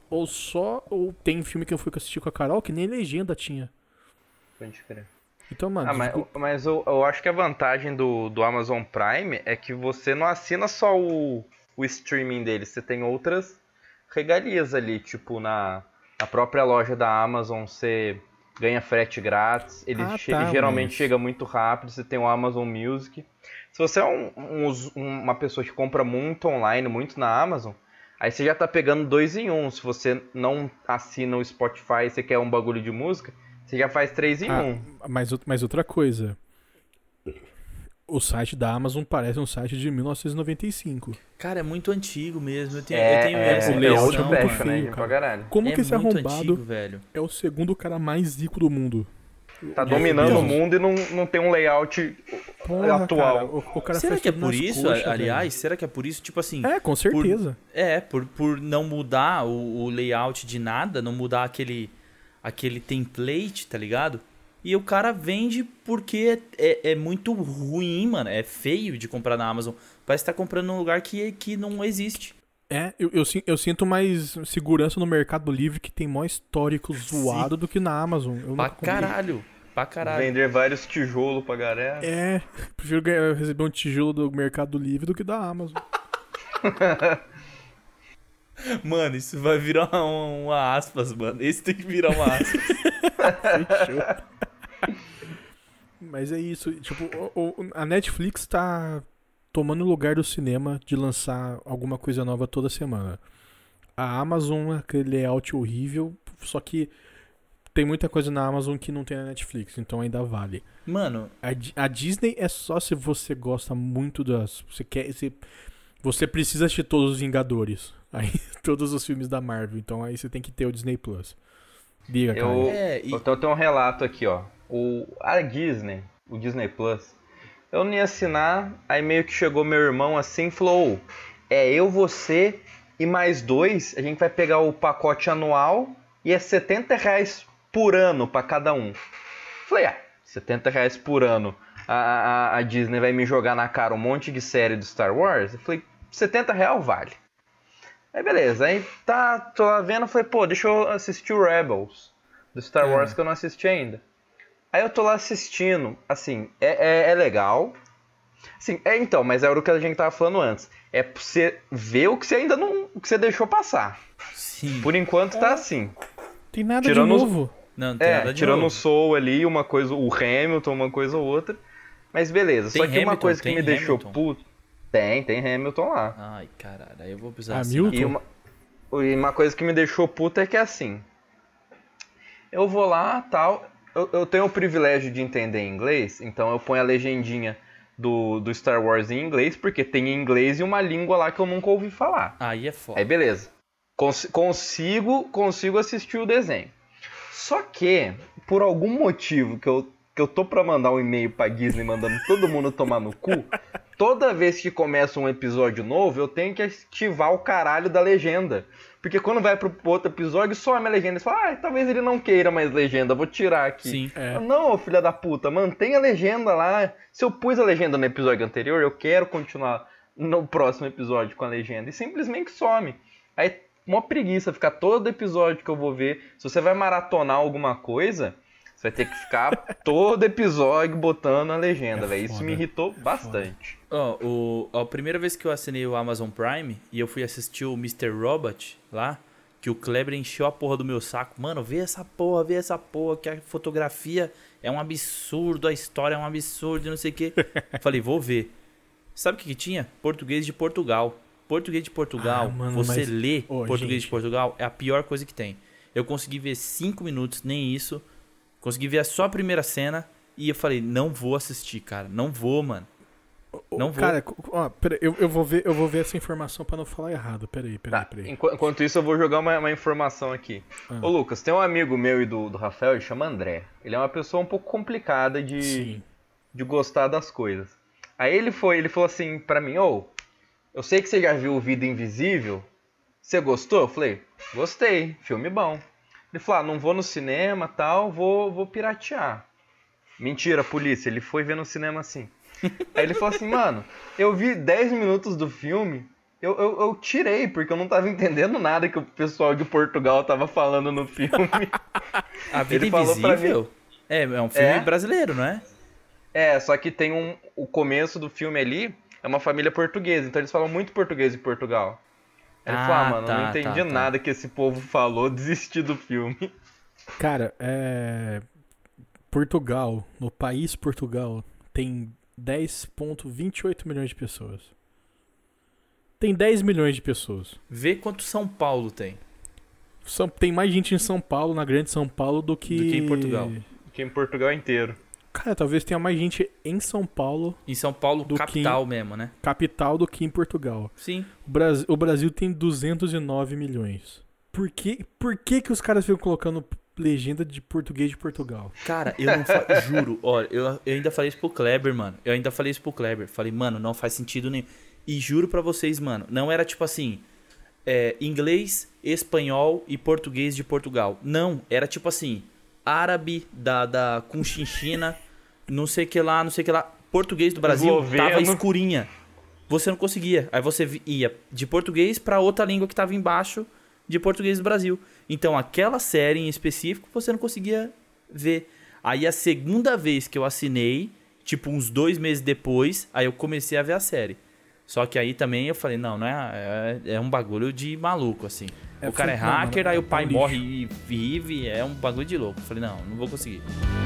tem filme que eu fui assistir com a Carol que nem legenda tinha. Pode crer. Então, mano, Mas eu acho que a vantagem do Amazon Prime é que você não assina só o streaming dele, você tem outras regalias ali, tipo na própria loja da Amazon, você ganha frete grátis, ele geralmente chega muito rápido, você tem o Amazon Music. Se você é uma pessoa que compra muito online, muito na Amazon, aí você já tá pegando 2 em 1. Se você não assina o Spotify e você quer um bagulho de música, você já faz 3 em 1. Mas outra coisa, o site da Amazon parece um site de 1995. Cara, é muito antigo mesmo. Eu tenho essa o layout é impressão, muito mano. feio, cara. Como que esse muito arrombado antigo, velho. é o segundo cara mais rico do mundo? Tá dominando o mundo e não tem um layout atual. Cara, o cara será que é por nas isso, coxas, aliás? velho. Será que é por isso? Tipo assim... Com certeza. Por não mudar o layout de nada, não mudar aquele template, tá ligado? E o cara vende porque é muito ruim, mano. É feio de comprar na Amazon. Parece que tá comprando num lugar que não existe. Eu sinto mais segurança no Mercado Livre, que tem mó histórico zoado do que na Amazon. Pra caralho. Vender vários tijolos pra galera. Prefiro receber um tijolo do Mercado Livre do que da Amazon. Mano, isso vai virar uma aspas, mano. Esse tem que virar uma aspas. Fechou. Mas é isso. Tipo, a Netflix tá tomando o lugar do cinema de lançar alguma coisa nova toda semana. A Amazon, aquele layout horrível, só que tem muita coisa na Amazon que não tem na Netflix, então ainda vale. Mano, a Disney é só se você gosta muito das... Você precisa assistir todos os Vingadores. Aí, todos os filmes da Marvel. Então aí você tem que ter o Disney Plus. Diga, cara. Eu tenho um relato aqui, ó. A Disney, o Disney Plus, eu não ia assinar, aí meio que chegou meu irmão assim e falou: eu, você e mais 2, a gente vai pegar o pacote anual e é R$70 por ano pra cada um. Falei, R$70 por ano. A Disney vai me jogar na cara um monte de série do Star Wars? Eu falei, R$70 vale. Aí beleza, aí tô lá vendo, falei, deixa eu assistir o Rebels do Star Wars que eu não assisti ainda. Aí eu tô lá assistindo, assim, é legal. Assim, então, mas era o que a gente tava falando antes. É pra você ver o que você ainda não... o que você deixou passar. Sim. Por enquanto tá assim. Tem nada de novo. Não tem nada de tirando novo. o Soul ali, uma coisa, o Hamilton, uma coisa ou outra. Mas beleza, Tem só que uma Hamilton, coisa que tem me deixou Hamilton? puto... Tem Hamilton lá. Ai, caralho, aí eu vou precisar Hamilton? E uma coisa que me deixou puto é que assim... Eu vou lá, tal... Eu tenho o privilégio de entender inglês, então eu ponho a legendinha do Star Wars em inglês, porque tem em inglês e uma língua lá que eu nunca ouvi falar. Aí é foda. Aí beleza. Consigo assistir o desenho. Só que, por algum motivo que eu tô pra mandar um e-mail pra Disney mandando todo mundo tomar no cu, toda vez que começa um episódio novo, eu tenho que ativar o caralho da legenda. Porque quando vai pro outro episódio, some a legenda. Você fala, talvez ele não queira mais legenda, vou tirar aqui. Sim. Não, filha da puta, mantém a legenda lá. Se eu pus a legenda no episódio anterior, eu quero continuar no próximo episódio com a legenda. E simplesmente some. Aí, uma preguiça ficar todo episódio que eu vou ver. Se você vai maratonar alguma coisa, você vai ter que ficar todo episódio botando a legenda, velho. Isso me irritou bastante. A primeira vez que eu assinei o Amazon Prime e eu fui assistir o Mr. Robot lá, que o Kleber encheu a porra do meu saco. Mano, vê essa porra, que a fotografia é um absurdo, a história é um absurdo, não sei o que. Falei, vou ver. Sabe o que tinha? Português de Portugal. Português de Portugal, lê português de Portugal, é a pior coisa que tem. Eu consegui ver 5 minutos, nem isso. Consegui ver só a primeira cena e eu falei, não vou assistir, cara. Não vou, mano. Não vou. Cara, peraí, eu vou ver essa informação pra não falar errado. Peraí. Enquanto isso, eu vou jogar uma informação aqui. Ô, Lucas, tem um amigo meu e do Rafael, ele chama André. Ele é uma pessoa um pouco complicada de gostar das coisas. Aí ele falou assim pra mim, eu sei que você já viu o Vida Invisível. Você gostou? Eu falei, gostei, filme bom. Ele falou, não vou no cinema, tal, vou piratear. Mentira, polícia, ele foi ver no cinema assim. Aí ele falou assim, mano, eu vi 10 minutos do filme, eu tirei, porque eu não tava entendendo nada que o pessoal de Portugal tava falando no filme. A Vida Invisível? É um filme brasileiro, não é? Só que tem o começo do filme ali, é uma família portuguesa, então eles falam muito português em Portugal. Aí ele falou, mano, não entendi nada que esse povo falou, desisti do filme. Cara, Portugal, no país Portugal, tem 10,28 milhões de pessoas. Tem 10 milhões de pessoas. Vê quanto São Paulo tem. Tem mais gente em São Paulo, na grande São Paulo, do que em Portugal. Que em Portugal inteiro. Cara, talvez tenha mais gente em São Paulo. Em São Paulo, capital mesmo, né? Capital do que em Portugal. Sim. O Brasil tem 209 milhões. Por que os caras ficam colocando legenda de português de Portugal? Cara, eu não juro. Olha, eu ainda falei isso pro Kleber, mano. Falei, mano, não faz sentido nenhum. E juro pra vocês, mano, não era tipo assim, inglês, espanhol e português de Portugal. Não, era tipo assim, árabe com chinchina, não sei que lá. Português do Brasil tava escurinha. Você não conseguia. Aí você ia de português pra outra língua que tava embaixo de português do Brasil. Então aquela série em específico você não conseguia ver. Aí a segunda vez que eu assinei, tipo uns 2 meses depois, aí eu comecei a ver a série. Só que aí também eu falei, não é um bagulho de maluco, assim. O cara é hacker, aí o pai morre e vive, é um bagulho de louco. Eu falei, não vou conseguir.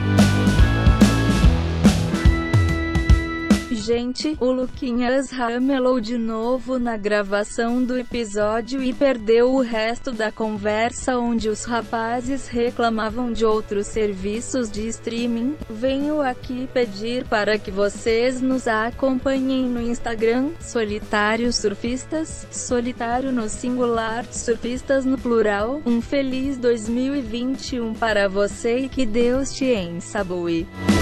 Gente, o Luquinhas ramelou de novo na gravação do episódio e perdeu o resto da conversa onde os rapazes reclamavam de outros serviços de streaming. Venho aqui pedir para que vocês nos acompanhem no Instagram, Solitário Surfistas, solitário no singular, surfistas no plural. Um feliz 2021 para você e que Deus te ensabue.